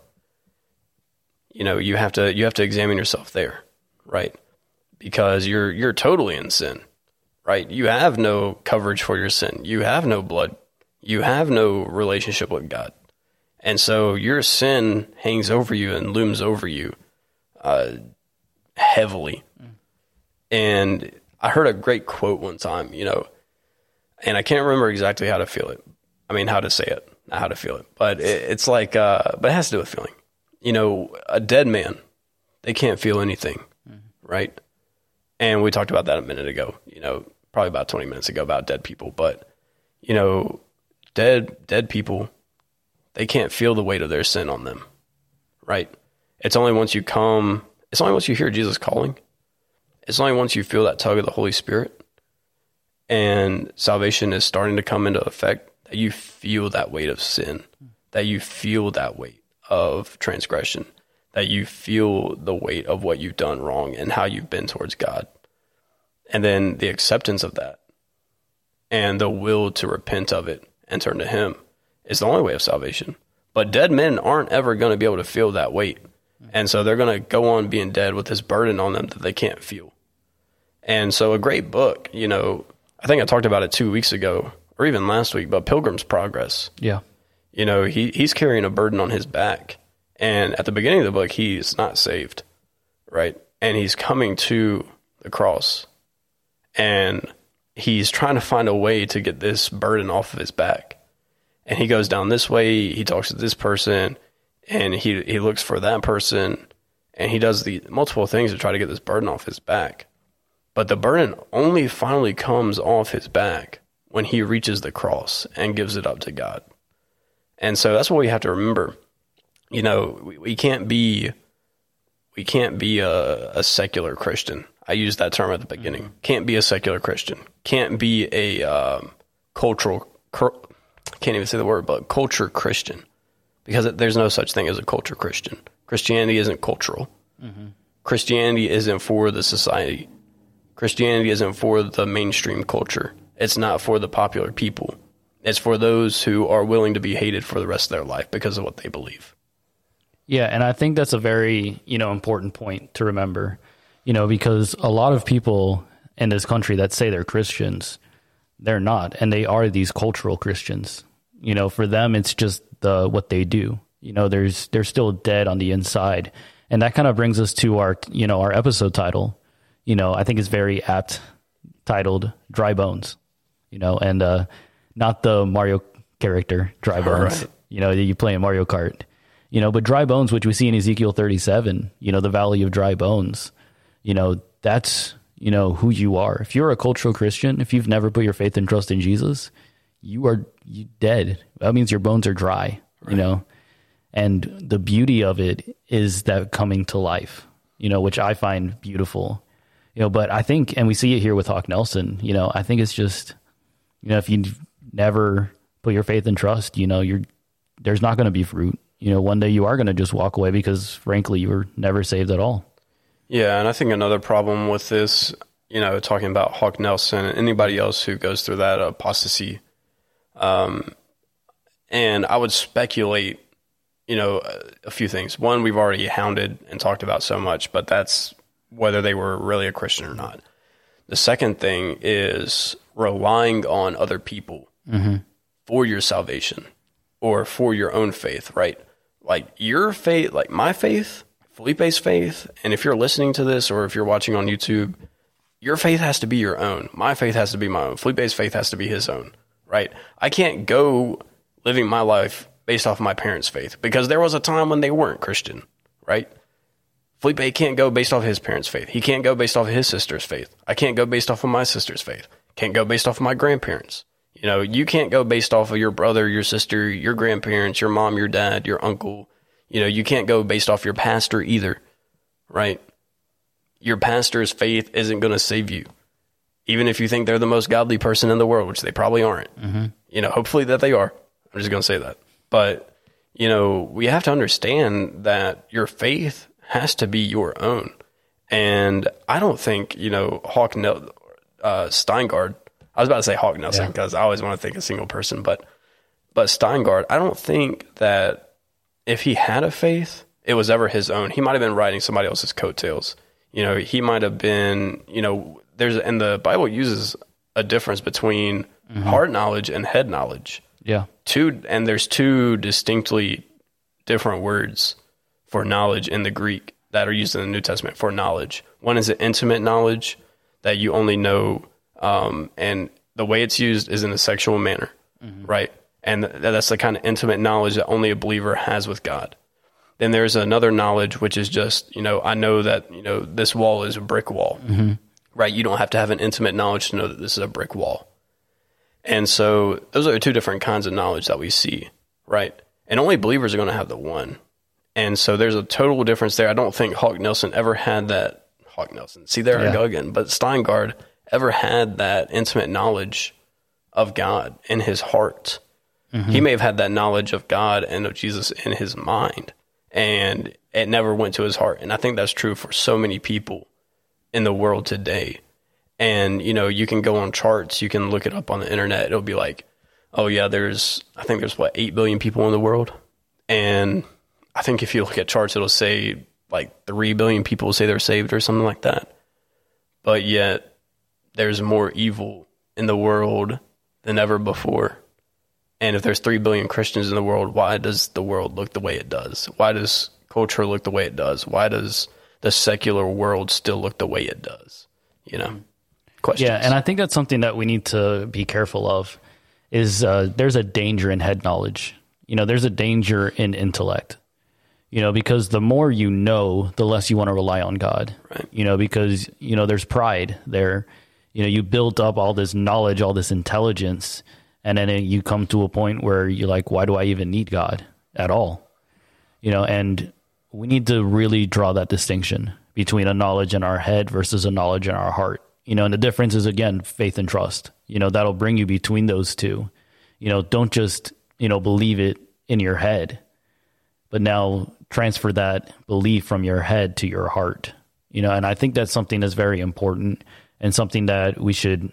you know, you have to, you have to examine yourself there, right? Because you're, you're totally in sin, right? You have no coverage for your sin. You have no blood. You have no relationship with God. And so your sin hangs over you and looms over you uh, heavily. Mm. And I heard a great quote one time, you know, and I can't remember exactly how to feel it. I mean, how to say it, not how to feel it. But it, it's like, uh, but it has to do with feeling. You know, a dead man, they can't feel anything, mm-hmm. right? And we talked about that a minute ago, you know, probably about twenty minutes ago about dead people. But, you know, dead dead people, they can't feel the weight of their sin on them, right? It's only once you come, it's only once you hear Jesus calling. It's only once you feel that tug of the Holy Spirit and salvation is starting to come into effect that you feel that weight of sin, that you feel that weight of transgression, that you feel the weight of what you've done wrong and how you've been towards God. And then the acceptance of that and the will to repent of it and turn to Him is the only way of salvation. But dead men aren't ever going to be able to feel that weight. And so they're going to go on being dead with this burden on them that they can't feel. And so a great book, you know, I think I talked about it two weeks ago or even last week, but Pilgrim's Progress. Yeah. You know, he, he's carrying a burden on his back. And at the beginning of the book, he's not saved, right? And he's coming to the cross. And he's trying to find a way to get this burden off of his back. And he goes down this way, he talks to this person, and he he looks for that person, and he does the multiple things to try to get this burden off his back. But the burden only finally comes off his back when he reaches the cross and gives it up to God. And so that's what we have to remember. You know, we, we can't be we can't be a, a secular Christian. I used that term at the beginning. Mm-hmm. Can't be a secular Christian. Can't be a um, cultural, cur- can't even say the word, but culture Christian. Because there's no such thing as a culture Christian. Christianity isn't cultural. Mm-hmm. Christianity isn't for the society. Christianity isn't for the mainstream culture. It's not for the popular people. It's for those who are willing to be hated for the rest of their life because of what they believe. Yeah, and I think that's a very, you know, important point to remember, you know, because a lot of people in this country that say they're Christians, they're not, and they are these cultural Christians. You know, for them, it's just the what they do. You know, there's they're still dead on the inside, and that kind of brings us to our, you know, our episode title. You know, I think it's very apt, titled "Dry Bones." You know, and uh, not the Mario character Dry Bones. Right. you know, that you play in Mario Kart, you know, but dry bones, which we see in Ezekiel thirty-seven, you know, the valley of dry bones, you know, that's, you know, who you are. If you're a cultural Christian, if you've never put your faith and trust in Jesus, you are you dead. That means your bones are dry, right. You know, and the beauty of it is that coming to life, you know, which I find beautiful, you know, but I think, and we see it here with Hawk Nelson, you know, I think it's just, you know, if you never put your faith and trust, you know, you're, there's not going to be fruit. You know, one day you are going to just walk away because frankly, you were never saved at all. Yeah. And I think another problem with this, you know, talking about Hawk Nelson and anybody else who goes through that apostasy, um, and I would speculate, you know, a, a few things. One, we've already hounded and talked about so much, but that's whether they were really a Christian or not. The second thing is relying on other people mm-hmm. for your salvation or for your own faith, right? Like your faith, like my faith, Felipe's faith, and if you're listening to this or if you're watching on YouTube, your faith has to be your own. My faith has to be my own. Felipe's faith has to be his own, right? I can't go living my life based off of my parents' faith because there was a time when they weren't Christian, right? Felipe can't go based off his parents' faith. He can't go based off of his sister's faith. I can't go based off of my sister's faith. Can't go based off of my grandparents. You know, you can't go based off of your brother, your sister, your grandparents, your mom, your dad, your uncle. You know, you can't go based off your pastor either, right? Your pastor's faith isn't going to save you. Even if you think they're the most godly person in the world, which they probably aren't. Mm-hmm. You know, hopefully that they are. I'm just going to say that. But, you know, we have to understand that your faith has to be your own. And I don't think, you know, Hawk Nel- uh, Steingard, I was about to say Hawk Nelson because yeah. I always want to think a single person, but but Steingard, I don't think that if he had a faith, it was ever his own. He might have been riding somebody else's coattails. You know, he might have been, you know, there's, and the Bible uses a difference between mm-hmm. heart knowledge and head knowledge. Yeah. Two, and there's two distinctly different words for knowledge in the Greek that are used in the New Testament for knowledge. One is an intimate knowledge that you only know, um, and the way it's used is in a sexual manner, mm-hmm. right? And th- that's the kind of intimate knowledge that only a believer has with God. Then there's another knowledge, which is just, you know, I know that, you know, this wall is a brick wall, mm-hmm. right? You don't have to have an intimate knowledge to know that this is a brick wall. And so those are two different kinds of knowledge that we see, right? And only believers are going to have the one. And so there's a total difference there. I don't think Hawk Nelson ever had that. Hawk Nelson, see there yeah. I go again. But Steingard ever had that intimate knowledge of God in his heart. Mm-hmm. He may have had that knowledge of God and of Jesus in his mind, and it never went to his heart. And I think that's true for so many people in the world today. And, you know, you can go on charts, you can look it up on the internet. It'll be like, oh yeah, there's, I think there's what, eight billion people in the world. And I think if you look at charts, it'll say like three billion people say they're saved or something like that. But yet there's more evil in the world than ever before. And if there's three billion Christians in the world, why does the world look the way it does? Why does culture look the way it does? Why does the secular world still look the way it does? You know, questions. Yeah, and I think that's something that we need to be careful of is uh, there's a danger in head knowledge. You know, there's a danger in intellect. You know, because the more you know, the less you want to rely on God. Right. You know, because, you know, there's pride there. You know, you built up all this knowledge, all this intelligence, and then you come to a point where you're like, why do I even need God at all? You know, and we need to really draw that distinction between a knowledge in our head versus a knowledge in our heart. You know, and the difference is, again, faith and trust. You know, that'll bring you between those two. You know, don't just, you know, believe it in your head, but now transfer that belief from your head to your heart. You know, and I think that's something that's very important and something that we should,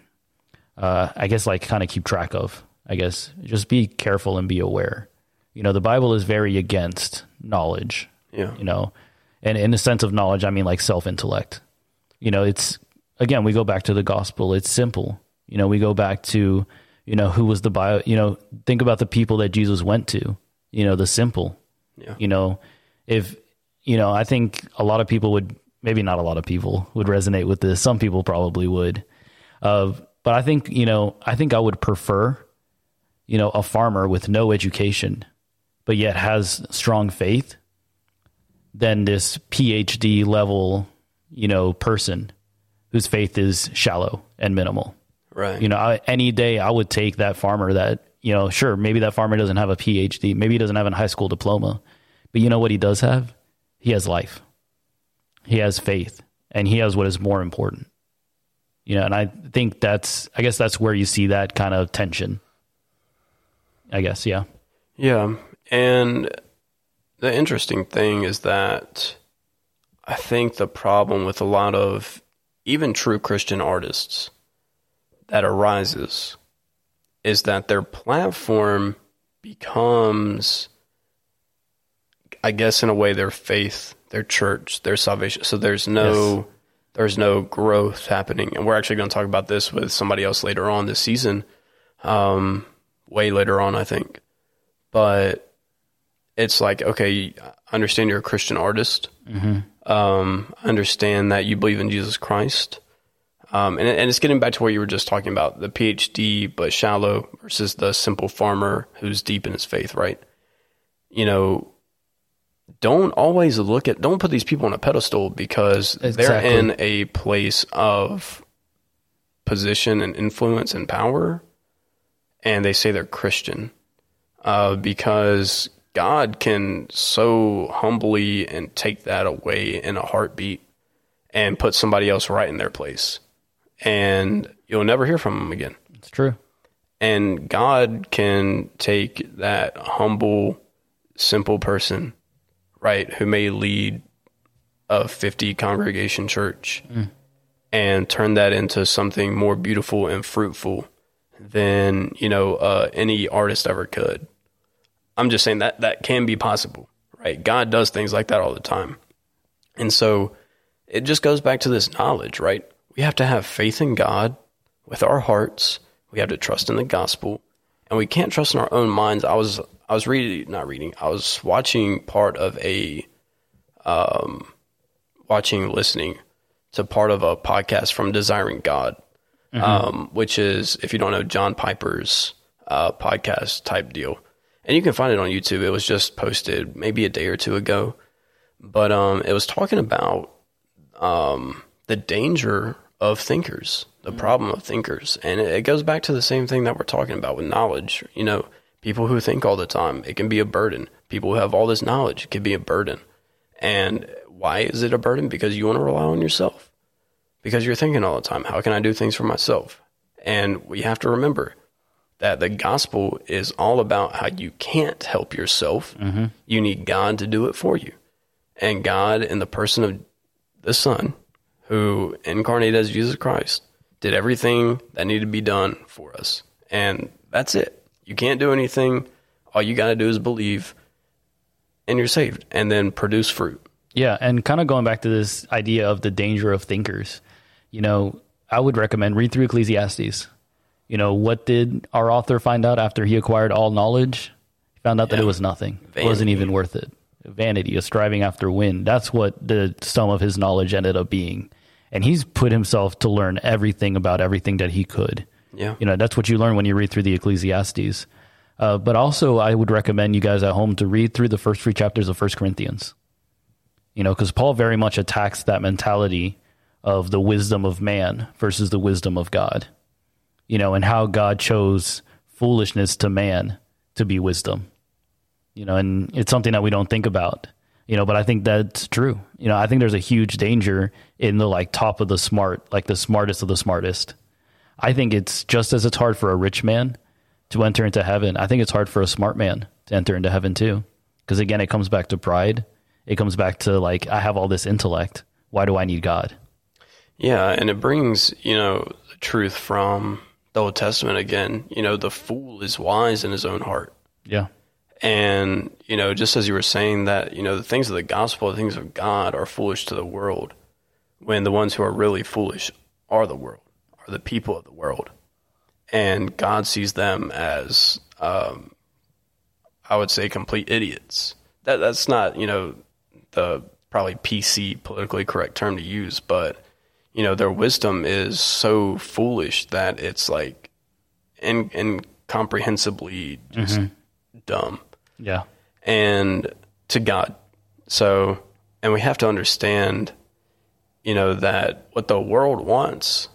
uh, I guess, like kind of keep track of. I guess just be careful and be aware. You know, the Bible is very against knowledge. Yeah. You know, and in the sense of knowledge, I mean like self-intellect. You know, it's, again, we go back to the gospel. It's simple. You know, we go back to, you know, who was the bio, you know, think about the people that Jesus went to, you know, the simple. Yeah. You know, if, you know, I think a lot of people would, maybe not a lot of people would resonate with this. Some people probably would. Uh, but I think, you know, I think I would prefer, you know, a farmer with no education but yet has strong faith than this P H D level, you know, person whose faith is shallow and minimal. Right. You know, I, any day I would take that farmer that, you know, sure, maybe that farmer doesn't have a P H D, maybe he doesn't have a high school diploma, but you know what he does have? He has life. He has faith, and he has what is more important. You know, and I think that's, I guess that's where you see that kind of tension. I guess, yeah. Yeah. And the interesting thing is that I think the problem with a lot of even true Christian artists that arises is that their platform becomes, I guess, in a way, their faith, their church, their salvation. So there's no, yes. there's no growth happening. And we're actually going to talk about this with somebody else later on this season, um, way later on, I think. But it's like, okay, I understand you're a Christian artist. Mm-hmm. Um, I understand that you believe in Jesus Christ. Um, and, and it's getting back to what you were just talking about, the P H D but shallow versus the simple farmer who's deep in his faith, right? You know, don't always look at, don't put these people on a pedestal because exactly. they're in a place of position and influence and power, and they say they're Christian. Uh, because God can so humbly and take that away in a heartbeat and put somebody else right in their place. And you'll never hear from them again. It's true. And God can take that humble, simple person, right, who may lead a fifty congregation church mm. and turn that into something more beautiful and fruitful than, you know, uh, any artist ever could. I'm just saying that that can be possible, right? God does things like that all the time. And so it just goes back to this knowledge, right? We have to have faith in God with our hearts. We have to trust in the gospel, and we can't trust in our own minds. I was, I was reading, not reading, I was watching part of a, um, watching, listening to part of a podcast from Desiring God, mm-hmm. um, which is, if you don't know, John Piper's uh, podcast type deal. And you can find it on YouTube. It was just posted maybe a day or two ago. But um, it was talking about um, the danger of thinkers, the mm-hmm. problem of thinkers. And it, it goes back to the same thing that we're talking about with knowledge. You know, people who think all the time, it can be a burden. People who have all this knowledge, it can be a burden. And why is it a burden? Because you want to rely on yourself. Because you're thinking all the time, how can I do things for myself? And we have to remember that the gospel is all about how you can't help yourself. Mm-hmm. You need God to do it for you. And God, in the person of the Son, who incarnated as Jesus Christ, did everything that needed to be done for us. And that's it. You can't do anything. All you got to do is believe, and you're saved, and then produce fruit. Yeah, and kind of going back to this idea of the danger of thinkers, you know, I would recommend read through Ecclesiastes. You know, what did our author find out after he acquired all knowledge? He found out yeah. that it was nothing. Vanity. It wasn't even worth it. Vanity, a striving after wind. That's what the sum of his knowledge ended up being. And he's put himself to learn everything about everything that he could. Yeah. You know, that's what you learn when you read through the Ecclesiastes. Uh, but also, I would recommend you guys at home to read through the first three chapters of First Corinthians. You know, because Paul very much attacks that mentality of the wisdom of man versus the wisdom of God. You know, and how God chose foolishness to man to be wisdom. You know, and it's something that we don't think about, you know, but I think that's true. You know, I think there's a huge danger in the like top of the smart, like the smartest of the smartest. I think it's just as it's hard for a rich man to enter into heaven. I think it's hard for a smart man to enter into heaven too. Because again, it comes back to pride. It comes back to like, I have all this intellect. Why do I need God? Yeah. And it brings, you know, the truth from the Old Testament again. You know, the fool is wise in his own heart. Yeah. And, you know, just as you were saying that, you know, the things of the gospel, the things of God are foolish to the world, when the ones who are really foolish are the world, are the people of the world. And God sees them as, um, I would say, complete idiots. That That's not, you know, the probably P C, politically correct term to use, but, you know, their wisdom is so foolish that it's like in, incomprehensibly just mm-hmm. dumb. Yeah. and to God. So, and we have to understand, you know, that what the world wants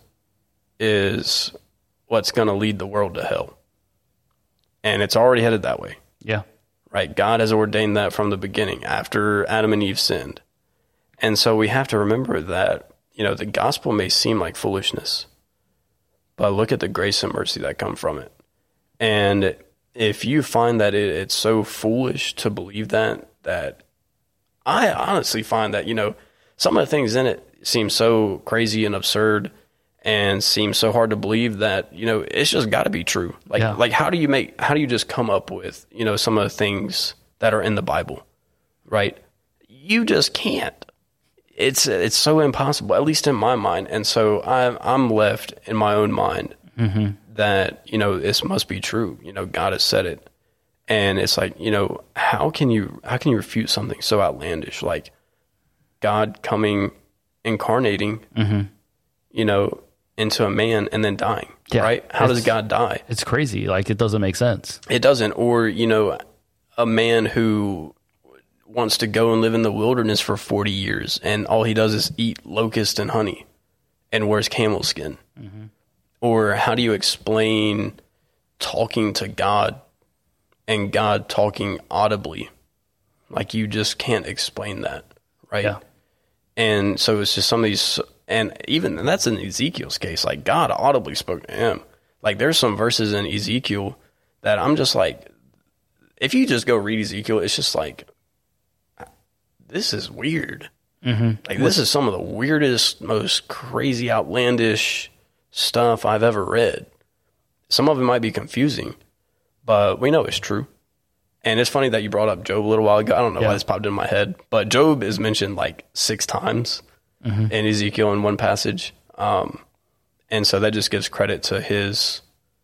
is what's going to lead the world to hell. And it's already headed that way. Yeah. Right? God has ordained that from the beginning after Adam and Eve sinned. And so we have to remember that, you know, the gospel may seem like foolishness, but look at the grace and mercy that come from it. And if you find that it, it's so foolish to believe that, that I honestly find that, you know, some of the things in it seem so crazy and absurd and seem so hard to believe that, you know, it's just got to be true. Like, yeah. like how do you make, how do you just come up with, you know, some of the things that are in the Bible, right? You just can't. It's it's so impossible, at least in my mind. And so I'm I'm left in my own mind mm-hmm. that, you know, this must be true. You know, God has said it. And it's like, you know, how can you how can you refute something so outlandish, like God coming, incarnating, mm-hmm. you know, into a man and then dying, yeah, right? How does God die? It's crazy. Like, it doesn't make sense. It doesn't. Or, you know, a man who wants to go and live in the wilderness for forty years, and all he does is eat locust and honey and wears camel skin. Mm-hmm. Or how do you explain talking to God and God talking audibly? Like, you just can't explain that, right? Yeah. And so it's just some of these, and even and that's in Ezekiel's case, like God audibly spoke to him. Like, there's some verses in Ezekiel that I'm just like, if you just go read Ezekiel, it's just like, this is weird. Mm-hmm. Like, this is some of the weirdest, most crazy, outlandish stuff I've ever read. Some of it might be confusing, but we know it's true. And it's funny that you brought up Job a little while ago. I don't know yeah. why this popped in my head, but Job is mentioned like six times mm-hmm. in Ezekiel in one passage. Um, and so that just gives credit to his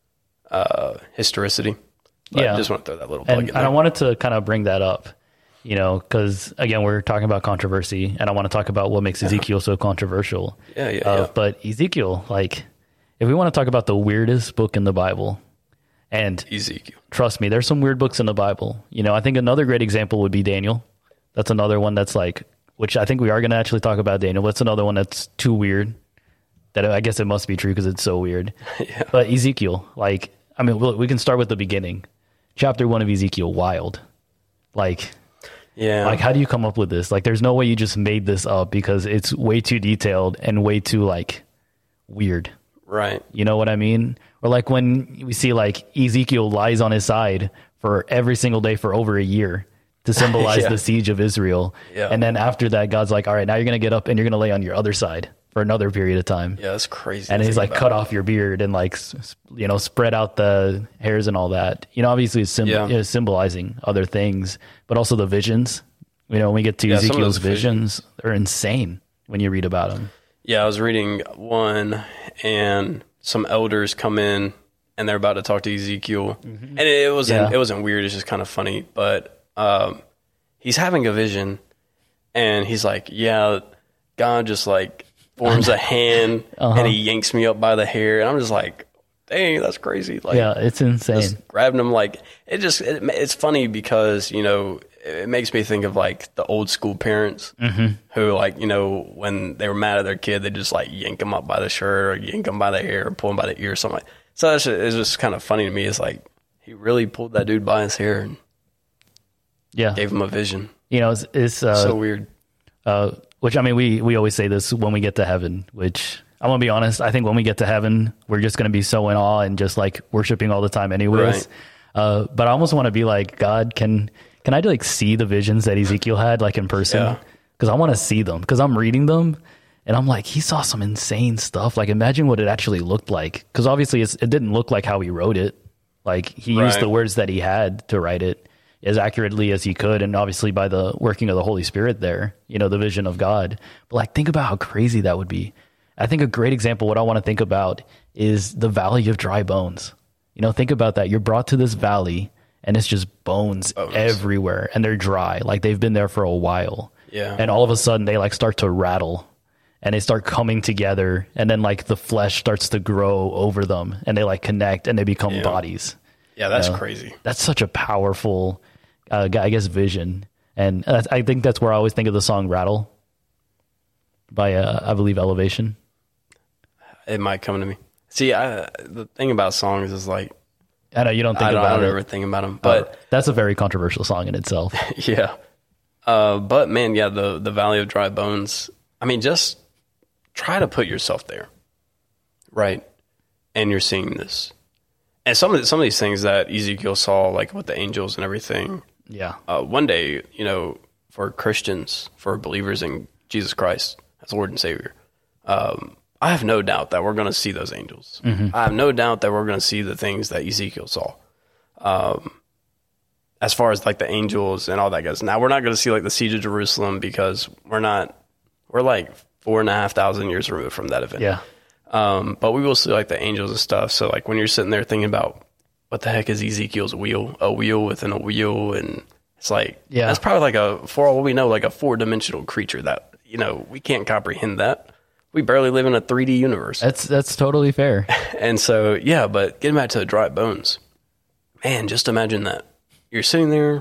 uh, historicity. But yeah. I just want to throw that little plug and, in there. And I wanted to kind of bring that up. You know, because, again, we're talking about controversy, and I want to talk about what makes yeah. Ezekiel so controversial. Yeah, yeah, uh, yeah. But Ezekiel, like, if we want to talk about the weirdest book in the Bible, and Ezekiel, trust me, there's some weird books in the Bible. You know, I think another great example would be Daniel. That's another one that's like, which I think we are going to actually talk about Daniel, but it's another one that's too weird. That I guess it must be true because it's so weird. yeah. But Ezekiel, like, I mean, we can start with the beginning. Chapter one of Ezekiel, wild. Like... Yeah. Like, how do you come up with this? Like, there's no way you just made this up because it's way too detailed and way too, like, weird. Right. You know what I mean? Or like when we see, like, Ezekiel lies on his side for every single day for over a year to symbolize yeah. the siege of Israel. Yeah. And then after that, God's like, all right, now you're going to get up and you're going to lay on your other side for another period of time. Yeah, that's crazy. And he's like, cut off your beard and, like, you know, spread out the hairs and all that. You know, obviously it's, symb- yeah. it's symbolizing other things, but also the visions. You know, when we get to yeah, Ezekiel's visions, visions, they're insane when you read about them. Yeah, I was reading one, and some elders come in, and they're about to talk to Ezekiel. Mm-hmm. And it, it wasn't yeah. it wasn't weird. It's just kind of funny. But um, he's having a vision, and he's like, yeah, God just, like, forms a hand uh-huh. and he yanks me up by the hair, and I'm just like, dang, that's crazy. Like, yeah, it's insane. Just grabbing him, like, it just it, it's funny because, you know, it makes me think of, like, the old school parents mm-hmm. who, like, you know, when they were mad at their kid, they just, like, yank them up by the shirt or yank them by the hair or pull them by the ear or something like. So that's just, it's just kind of funny to me. It's like, he really pulled that dude by his hair and yeah, gave him a vision. You know, it's, it's uh, so weird. Uh, Which, I mean, we, we always say this when we get to heaven, which I'm going to be honest, I think when we get to heaven, we're just going to be so in awe and just, like, worshiping all the time anyways. Right. Uh, but I almost want to be like, God, can can I, like, see the visions that Ezekiel had, like, in person? Because yeah. I want to see them. Because I'm reading them, and I'm like, he saw some insane stuff. Like, imagine what it actually looked like. Because obviously it's, it didn't look like how he wrote it. Like, he right. used the words that he had to write it as accurately as he could, and obviously by the working of the Holy Spirit there, you know, the vision of God. But, like, think about how crazy that would be. I think a great example, what I want to think about is the valley of dry bones. You know, think about that. You're brought to this valley, and it's just bones, bones everywhere, and they're dry. Like, they've been there for a while. Yeah. And all of a sudden, they, like, start to rattle, and they start coming together, and then, like, the flesh starts to grow over them, and they, like, connect, and they become yeah. bodies. Yeah, that's you know? crazy. That's such a powerful uh, I guess vision. And I think that's where I always think of the song Rattle by, uh, I believe, Elevation. It might come to me. See, I, the thing about songs is like, I know you don't think I don't, about I don't it. ever think about them, but uh, that's a very controversial song in itself. yeah. Uh, but man, yeah, the, the Valley of Dry Bones, I mean, just try to put yourself there, right? And you're seeing this. And some of the, some of these things that Ezekiel saw, like with the angels and everything, Yeah. uh, one day, you know, for Christians, for believers in Jesus Christ as Lord and Savior, um, I have no doubt that we're going to see those angels. Mm-hmm. I have no doubt that we're going to see the things that Ezekiel saw. Um, as far as like the angels and all that goes. Now, we're not going to see like the siege of Jerusalem because we're not, we're like four and a half thousand years removed from that event. Yeah. Um, but we will see like the angels and stuff. So like when you're sitting there thinking about what the heck is Ezekiel's wheel, a wheel within a wheel. And it's like, yeah, that's probably like a, for all we know, like a four dimensional creature that, you know, we can't comprehend that. We barely live in a three D universe. That's, that's totally fair. And so, yeah, but getting back to the dry bones, man, just imagine that you're sitting there.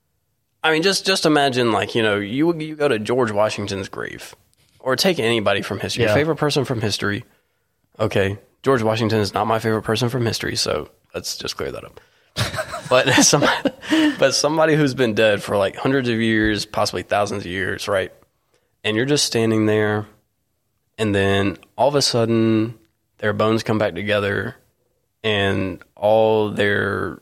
I mean, just, just imagine like, you know, you, you go to George Washington's grave or take anybody from history, yeah. your favorite person from history. Okay. George Washington is not my favorite person from history. So let's just clear that up. but somebody, but somebody who's been dead for like hundreds of years, possibly thousands of years. Right. And you're just standing there. And then all of a sudden, their bones come back together, and all their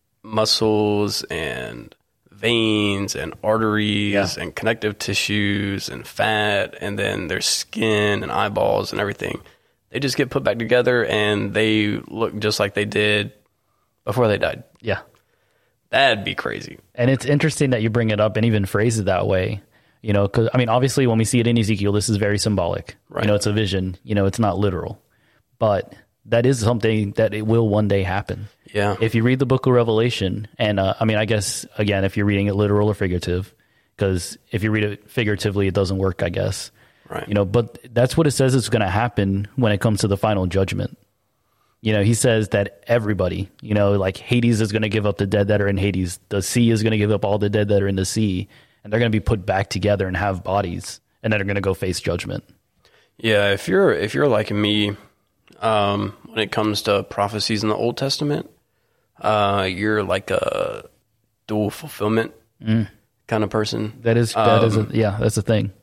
muscles and veins and arteries yeah. and connective tissues and fat, and then their skin and eyeballs and everything, they just get put back together, and they look just like they did before they died. Yeah. That'd be crazy. And it's interesting that you bring it up and even phrase it that way. You know, because, I mean, obviously, when we see it in Ezekiel, this is very symbolic. Right. You know, it's a vision. You know, it's not literal. But that is something that it will one day happen. Yeah. If you read the book of Revelation, and, uh, I mean, I guess, again, if you're reading it literal or figurative, because if you read it figuratively, it doesn't work, I guess. Right. You know, but that's what it says is going to happen when it comes to the final judgment. You know, he says that everybody, you know, like Hades is going to give up the dead that are in Hades. The sea is going to give up all the dead that are in the sea. And they're going to be put back together and have bodies, and then they're going to go face judgment. Yeah, if you're if you're like me, um, when it comes to prophecies in the Old Testament, uh, you're like a dual fulfillment mm. kind of person. That is that um, is a, yeah, that's the thing.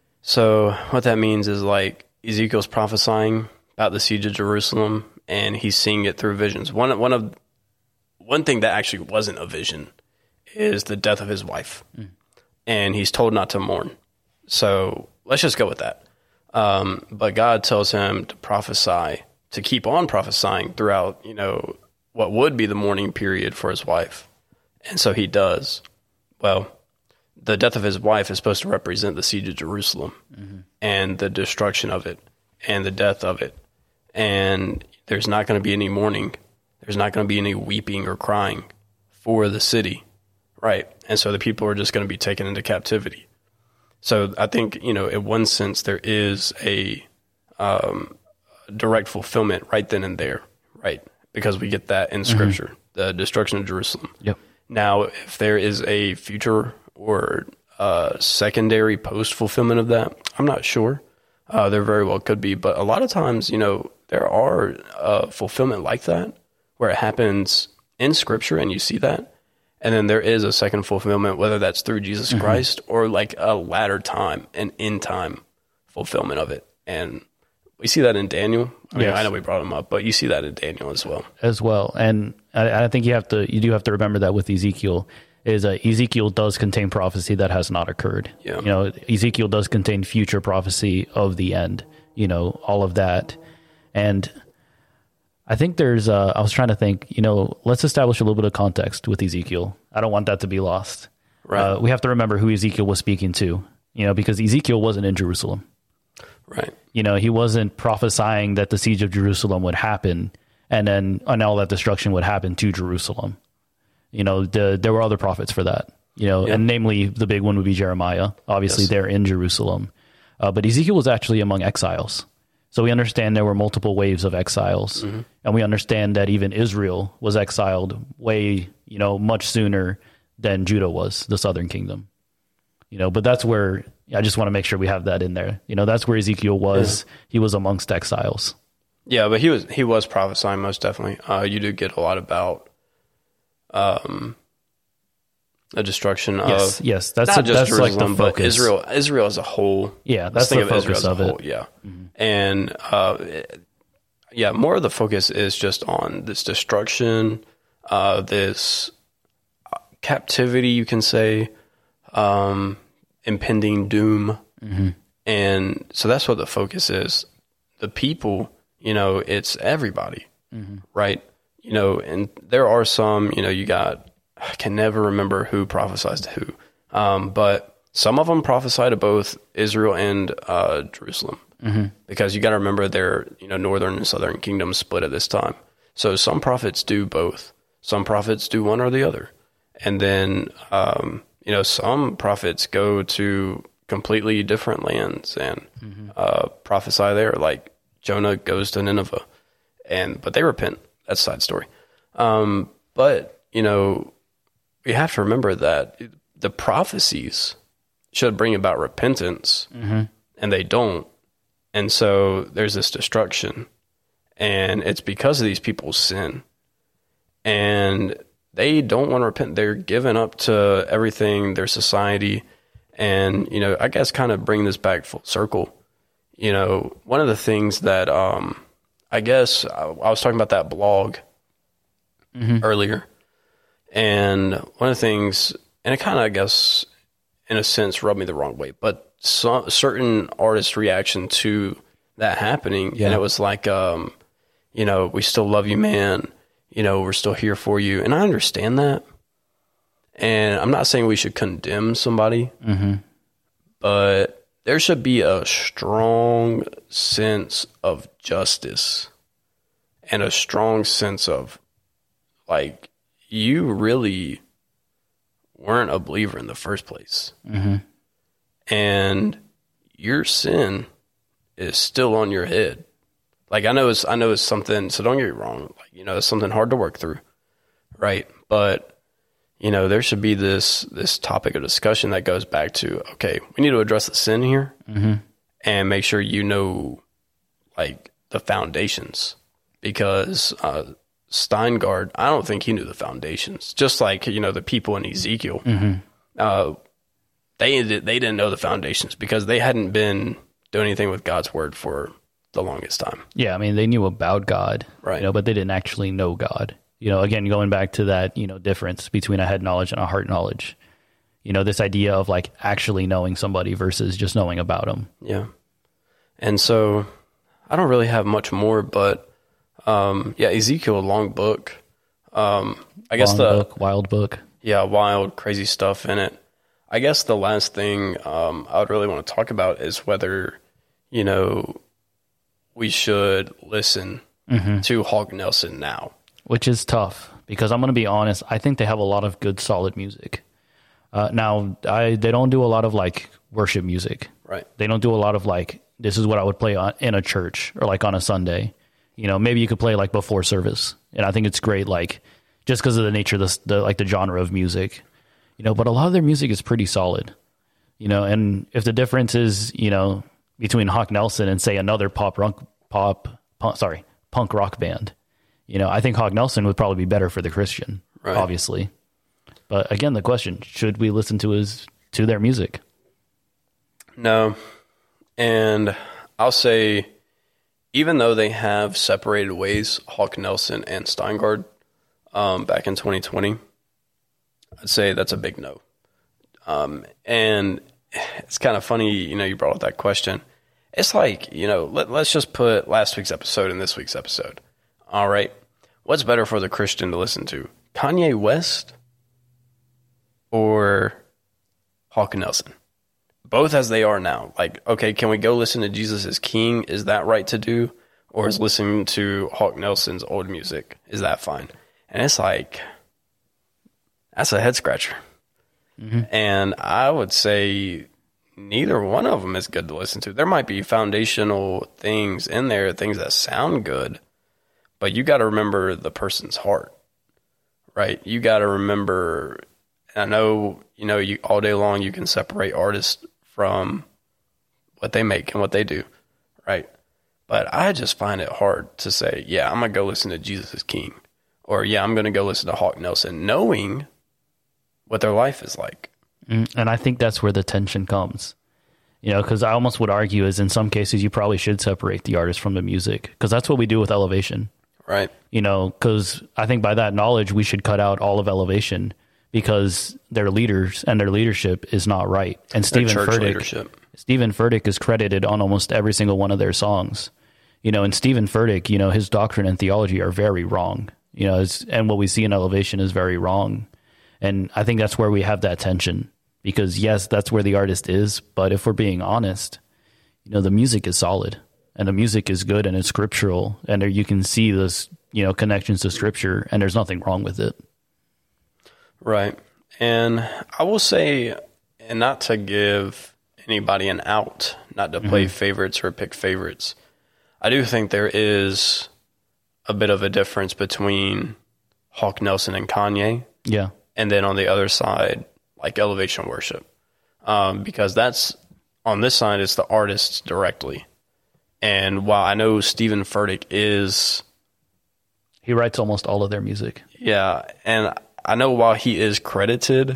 So what that means is like Ezekiel's prophesying about the siege of Jerusalem, and he's seeing it through visions. One one of one thing that actually wasn't a vision is the death of his wife. Mm. And he's told not to mourn. So let's just go with that. Um, but God tells him to prophesy, to keep on prophesying throughout, you know, what would be the mourning period for his wife. And so he does. Well, the death of his wife is supposed to represent the siege of Jerusalem mm-hmm. and the destruction of it and the death of it. And there's not going to be any mourning. There's not going to be any weeping or crying for the city. Right. And so the people are just going to be taken into captivity. So I think, you know, in one sense, there is a um, direct fulfillment right then and there, right? Because we get that in Scripture, mm-hmm. the destruction of Jerusalem. Yep. Now, if there is a future or uh, secondary post-fulfillment of that, I'm not sure. Uh, there very well could be. But a lot of times, you know, there are uh, fulfillment like that where it happens in Scripture and you see that. And then there is a second fulfillment, whether that's through Jesus mm-hmm. Christ or like a latter time, an end time fulfillment of it. And we see that in Daniel. I mean, yes. I know we brought him up, but you see that in Daniel as well. As well. And I, I think you have to, you do have to remember that with Ezekiel is uh, Ezekiel does contain prophecy that has not occurred. Yeah. You know, Ezekiel does contain future prophecy of the end, you know, all of that. And I think there's, uh, I was trying to think, you know, let's establish a little bit of context with Ezekiel. I don't want that to be lost. Right. Uh, we have to remember who Ezekiel was speaking to, you know, because Ezekiel wasn't in Jerusalem. Right. You know, he wasn't prophesying that the siege of Jerusalem would happen and then and all that destruction would happen to Jerusalem. You know, the, there were other prophets for that, you know, yeah. and namely the big one would be Jeremiah. Obviously, yes. they're in Jerusalem. Uh, but Ezekiel was actually among exiles. So we understand there were multiple waves of exiles, mm-hmm. and we understand that even Israel was exiled way, you know, much sooner than Judah was, the southern kingdom. You know, but that's where I just want to make sure we have that in there. You know, that's where Ezekiel was. Yeah. He was amongst exiles. Yeah, but he was he was prophesying most definitely. Uh, you do get a lot about um, the destruction yes, of yes, that's not a, just that's Jerusalem, like the but Israel, Israel as a whole. Yeah, that's the focus of, of it. Yeah, mm-hmm. and uh, yeah, more of the focus is just on this destruction, uh, this captivity, you can say, um, impending doom, mm-hmm. and so that's what the focus is. The people, you know, it's everybody, mm-hmm. right? You know, and there are some, you know, you got, I can never remember who prophesies to who, um, but some of them prophesy to both Israel and uh, Jerusalem, mm-hmm. because you got to remember their, you know, northern and southern kingdoms split at this time. So some prophets do both. Some prophets do one or the other. And then, um, you know, some prophets go to completely different lands and mm-hmm. uh, prophesy there. Like Jonah goes to Nineveh, and but they repent. That's a side story. Um, but you know, we have to remember that the prophecies should bring about repentance, mm-hmm. and they don't. And so there's this destruction, and it's because of these people's sin, and they don't want to repent. They're giving up to everything, their society. And, you know, I guess kind of bring this back full circle. You know, one of the things that, um, I guess I, I was talking about that blog mm-hmm. earlier. And one of the things, and it kind of, I guess, in a sense, rubbed me the wrong way, but some, certain artists' reaction to that happening, yeah. and it was like, um, you know, we still love you, man. You know, we're still here for you. And I understand that. And I'm not saying we should condemn somebody, mm-hmm. but there should be a strong sense of justice and a strong sense of, like, you really weren't a believer in the first place. Mm-hmm. And your sin is still on your head. Like, I know it's, I know it's something, so don't get me wrong, like, you know, it's something hard to work through, right? But, you know, there should be this, this topic of discussion that goes back to, okay, we need to address the sin here, mm-hmm. and make sure you know, like, the foundations. Because uh, Steingard, I don't think he knew the foundations. Just like, you know, the people in Ezekiel, mm-hmm. uh, they, they didn't know the foundations because they hadn't been doing anything with God's word for the longest time. Yeah, I mean, they knew about God, right? You know, but they didn't actually know God. You know, again, going back to that, you know, difference between a head knowledge and a heart knowledge. You know, this idea of like actually knowing somebody versus just knowing about them. Yeah. And so I don't really have much more, but um, yeah, Ezekiel, a long book. Um, I guess long the book, wild book. Yeah, wild, crazy stuff in it. I guess the last thing um, I would really want to talk about is whether, you know, we should listen mm-hmm. to Hawk Nelson now. Which is tough, because I'm going to be honest, I think they have a lot of good, solid music. Uh, now, I they don't do a lot of, like, worship music. Right. They don't do a lot of, like, this is what I would play on, in a church or, like, on a Sunday. You know, maybe you could play, like, before service. And I think it's great, like, just because of the nature of the, the, like, the genre of music. You know, but a lot of their music is pretty solid. You know, and if the difference is, you know, between Hawk Nelson and, say, another pop rock, pop, punk, sorry, punk rock band, you know, I think Hawk Nelson would probably be better for the Christian, right. Obviously. But again, the question, should we listen to his to their music? No. And I'll say, even though they have separated ways, Hawk Nelson and Steingard, um, back in twenty twenty, I'd say that's a big no. Um, and it's kind of funny, you know, you brought up that question. It's like, you know, let, let's just put last week's episode and this week's episode. All right. What's better for the Christian to listen to? Kanye West or Hawk Nelson? Both as they are now. Like, okay, can we go listen to Jesus is King? Is that right to do? Or is listening to Hawk Nelson's old music, is that fine? And it's like, that's a head scratcher. Mm-hmm. And I would say neither one of them is good to listen to. There might be foundational things in there, things that sound good, but you got to remember the person's heart, right? You got to remember I know, you know, you all day long you can separate artists from what they make and what they do, right? But I just find it hard to say, yeah, I'm going to go listen to Jesus is King. Or, yeah, I'm going to go listen to Hawk Nelson, knowing what their life is like. And I think that's where the tension comes. You know, because I almost would argue is in some cases you probably should separate the artist from the music, because that's what we do with Elevation. Right. You know, because I think by that knowledge, we should cut out all of Elevation because their leaders and their leadership is not right. And Stephen Furtick, leadership. Stephen Furtick is credited on almost every single one of their songs. You know, and Stephen Furtick, you know, his doctrine and theology are very wrong. You know, it's, and what we see in Elevation is very wrong. And I think that's where we have that tension, because yes, that's where the artist is. But if we're being honest, you know, the music is solid and the music is good and it's scriptural, and there you can see this, you know, connections to scripture, and there's nothing wrong with it. Right. And I will say, and not to give anybody an out, not to play mm-hmm. favorites or pick favorites, I do think there is a bit of a difference between Hawk Nelson and Kanye. Yeah. And then on the other side, like Elevation Worship. Um, because that's, on this side, it's the artists directly. And while I know Stephen Furtick is... He writes almost all of their music. Yeah. And I know while he is credited,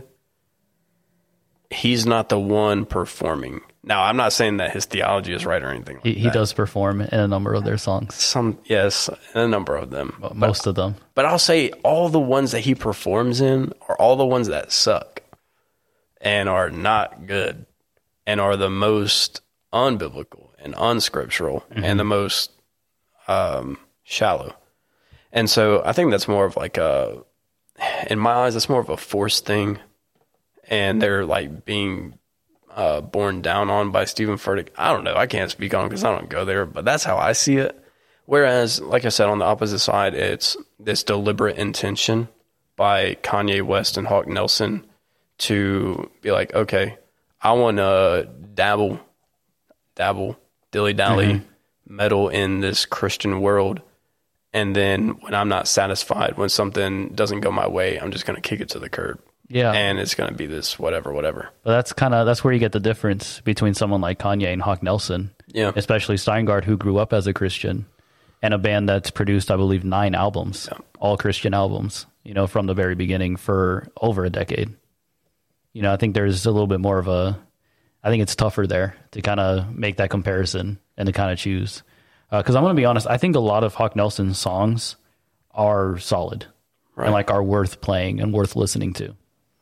he's not the one performing. Now, I'm not saying that his theology is right or anything like he, he that. does perform in a number of their songs. Some, yes, in a number of them. Well, most but, of them. But I'll say all the ones that he performs in are all the ones that suck and are not good and are the most unbiblical and unscriptural mm-hmm. and the most um, shallow. And so I think that's more of like a, in my eyes, that's more of a forced thing. And they're like being uh, borne down on by Stephen Furtick. I don't know. I can't speak on it because I don't go there, but that's how I see it. Whereas, like I said, on the opposite side, it's this deliberate intention by Kanye West and Hawk Nelson to be like, okay, I want to dabble, dabble, dilly-dally, mm-hmm. meddle in this Christian world. And then when I'm not satisfied, when something doesn't go my way, I'm just going to kick it to the curb. Yeah. And it's going to be this whatever, whatever. But that's kind of, that's where you get the difference between someone like Kanye and Hawk Nelson. Yeah. Especially Steingart, who grew up as a Christian, and a band that's produced, I believe, nine albums, yeah. all Christian albums, you know, from the very beginning for over a decade. You know, I think there's a little bit more of a, I think it's tougher there to kind of make that comparison and to kind of choose. Because uh, I'm going to be honest, I think a lot of Hawk Nelson's songs are solid right. and like are worth playing and worth listening to.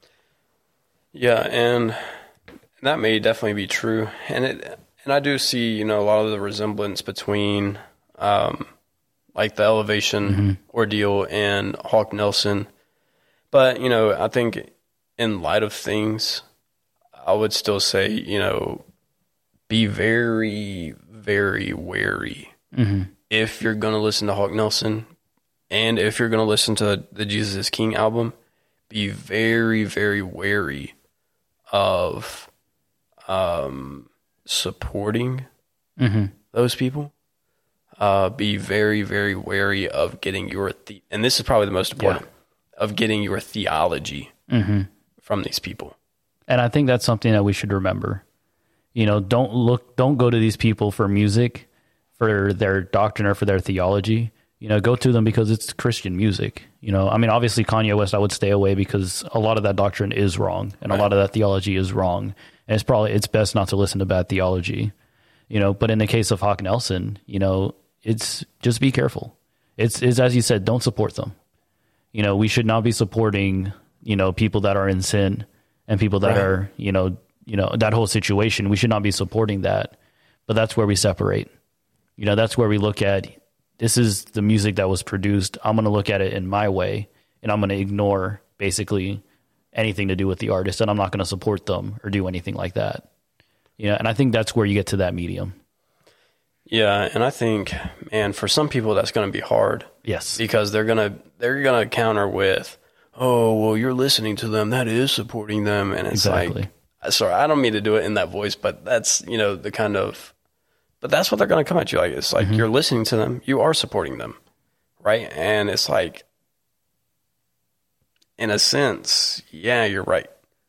Yeah, and that may definitely be true. And it, and I do see, you know, a lot of the resemblance between um, like the Elevation mm-hmm. ordeal and Hawk Nelson. But, you know, I think in light of things, I would still say, you know, be very, very wary mm-hmm. if you're going to listen to Hawk Nelson, and if you're going to listen to the Jesus is King album, be very, very wary of um, supporting mm-hmm. those people. Uh, be very, very wary of getting your, the- and this is probably the most important, yeah. of getting your theology mm-hmm. from these people. And I think that's something that we should remember. You know, don't look, don't go to these people for music, for their doctrine or for their theology. You know, go to them because it's Christian music. You know, I mean, obviously Kanye West, I would stay away because a lot of that doctrine is wrong and right. a lot of that theology is wrong. And it's probably, it's best not to listen to bad theology, you know, but in the case of Hawk Nelson, you know, it's just be careful. It's, it's as you said, don't support them. You know, we should not be supporting, you know, people that are in sin and people that right. are, you know, you know, that whole situation. We should not be supporting that, but that's where we separate. You know, that's where we look at, this is the music that was produced. I'm going to look at it in my way, and I'm going to ignore basically anything to do with the artist, and I'm not going to support them or do anything like that. You know, and I think that's where you get to that medium. Yeah, and I think, man, for some people that's going to be hard. Yes, because they're gonna they're gonna counter with, oh, well, you're listening to them. That is supporting them, and it's exactly. like, sorry, I don't mean to do it in that voice, but that's, you know, the kind of. But that's what they're going to come at you like. It's like mm-hmm. you're listening to them. You are supporting them, right? And it's like, in a sense, yeah, you're right.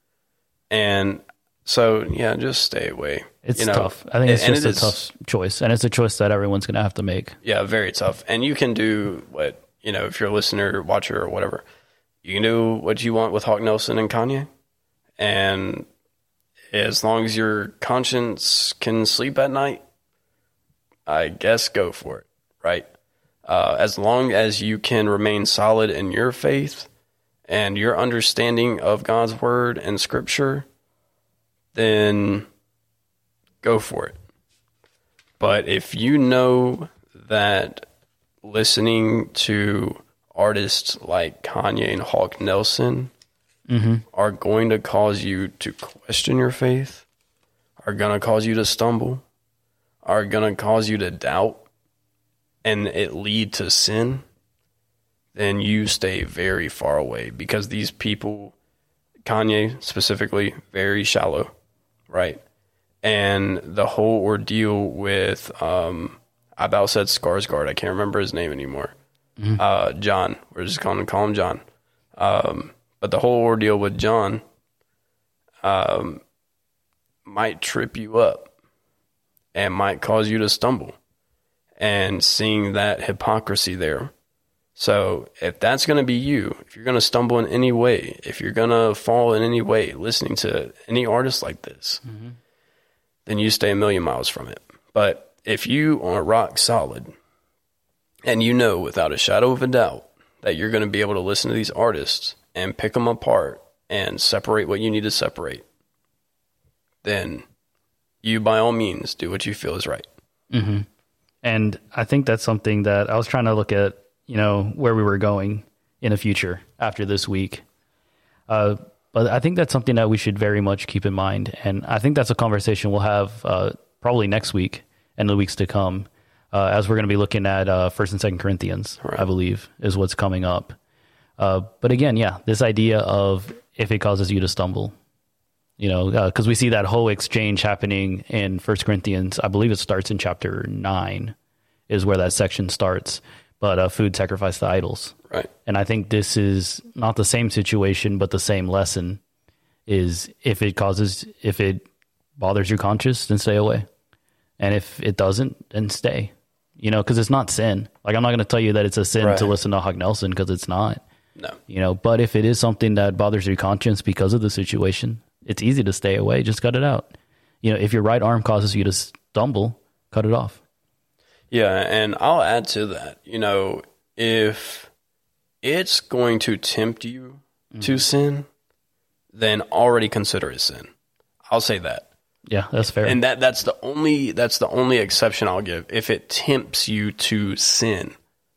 And so, yeah, just stay away. It's you know? tough. I think it's and just it a is, tough choice, and it's a choice that everyone's going to have to make. Yeah, very tough. And you can do what, you know, if you're a listener, watcher, or whatever, you can do what you want with Hawk Nelson and Kanye. And as long as your conscience can sleep at night, I guess go for it, right? Uh, as long as you can remain solid in your faith and your understanding of God's word and scripture, then go for it. But if you know that listening to artists like Kanye and Hawk Nelson mm-hmm. are going to cause you to question your faith, are going to cause you to stumble, are going to cause you to doubt, and it lead to sin, then you stay very far away, because these people, Kanye specifically, very shallow, right? And the whole ordeal with, um, I about said Skarsgård, I can't remember his name anymore. Mm-hmm. Uh, John, we're just going to call him John. Um, but the whole ordeal with John um, might trip you up and might cause you to stumble. And seeing that hypocrisy there. So if that's going to be you, if you're going to stumble in any way, if you're going to fall in any way listening to any artist like this, mm-hmm. then you stay a million miles from it. But if you are rock solid and you know without a shadow of a doubt that you're going to be able to listen to these artists and pick them apart and separate what you need to separate, then you by all means do what you feel is right. Mm-hmm. And I think that's something that I was trying to look at, you know, where we were going in the future after this week. Uh, but I think that's something that we should very much keep in mind. And I think that's a conversation we'll have uh, probably next week and the weeks to come, uh, as we're going to be looking at uh, First and Second Corinthians, right. I believe, is what's coming up. Uh, but again, yeah, this idea of if it causes you to stumble, you know, because uh, we see that whole exchange happening in First Corinthians. I believe it starts in chapter nine is where that section starts, but uh, food sacrificed to idols. Right. And I think this is not the same situation, but the same lesson is if it causes, if it bothers your conscience, then stay away. And if it doesn't, then stay, you know, because it's not sin. Like, I'm not going to tell you that it's a sin right. to listen to Hawk Nelson, because it's not. No. You know, but if it is something that bothers your conscience because of the situation, it's easy to stay away. Just cut it out. You know, if your right arm causes you to stumble, cut it off. Yeah, and I'll add to that. You know, if it's going to tempt you mm-hmm. to sin, then already consider it sin. I'll say that. Yeah, that's fair. And that that's the only that's the only exception I'll give. If it tempts you to sin,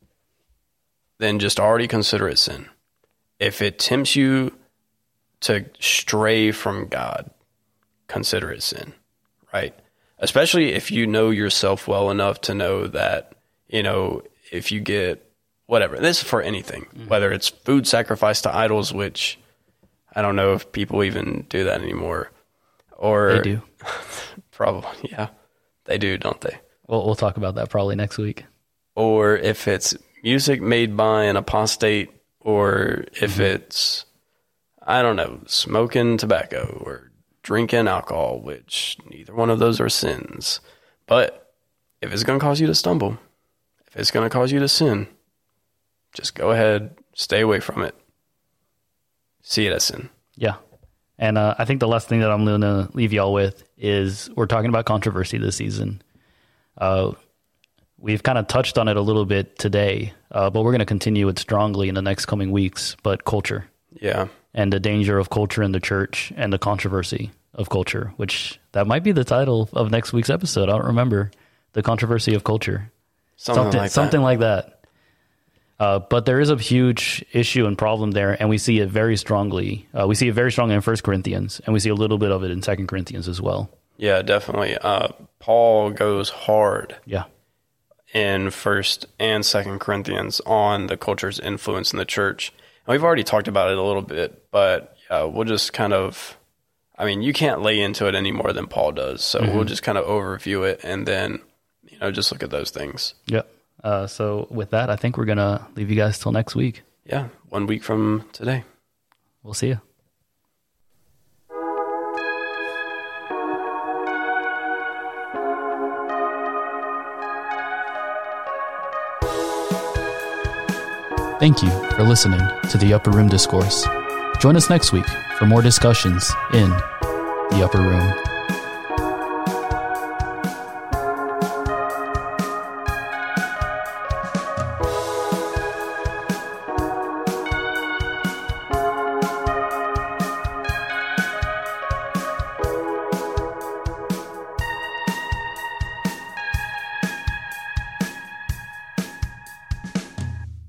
then just already consider it sin. If it tempts you to stray from God, consider it sin, right? Especially if you know yourself well enough to know that, you know, if you get whatever, this is for anything, mm-hmm. whether it's food sacrificed to idols, which I don't know if people even do that anymore. Or they do. Probably, yeah. They do, don't they? Well, we'll talk about that probably next week. Or if it's music made by an apostate, or if mm-hmm. it's, I don't know, smoking tobacco or drinking alcohol, which neither one of those are sins. But if it's going to cause you to stumble, if it's going to cause you to sin, just go ahead, stay away from it. See it as sin. Yeah. And uh, I think the last thing that I'm going to leave y'all with is we're talking about controversy this season. Uh, we've kind of touched on it a little bit today, uh, but we're going to continue it strongly in the next coming weeks. But culture. Yeah. And the danger of culture in the church and the controversy of culture, which that might be the title of next week's episode. I don't remember. The controversy of culture. Something, something like something that. like that. Uh, but there is a huge issue and problem there, and we see it very strongly. Uh, we see it very strongly in First Corinthians, and we see a little bit of it in Second Corinthians as well. Yeah, definitely. Uh, Paul goes hard yeah. in First and Second Corinthians on the culture's influence in the church. And we've already talked about it a little bit, but yeah, we'll just kind of, I mean, you can't lay into it any more than Paul does, so mm-hmm. we'll just kind of overview it and then, you know, just look at those things. Yep. Uh, so with that, I think we're going to leave you guys till next week. Yeah, one week from today. We'll see you. Thank you for listening to the Upper Room Discourse. Join us next week for more discussions in the Upper Room.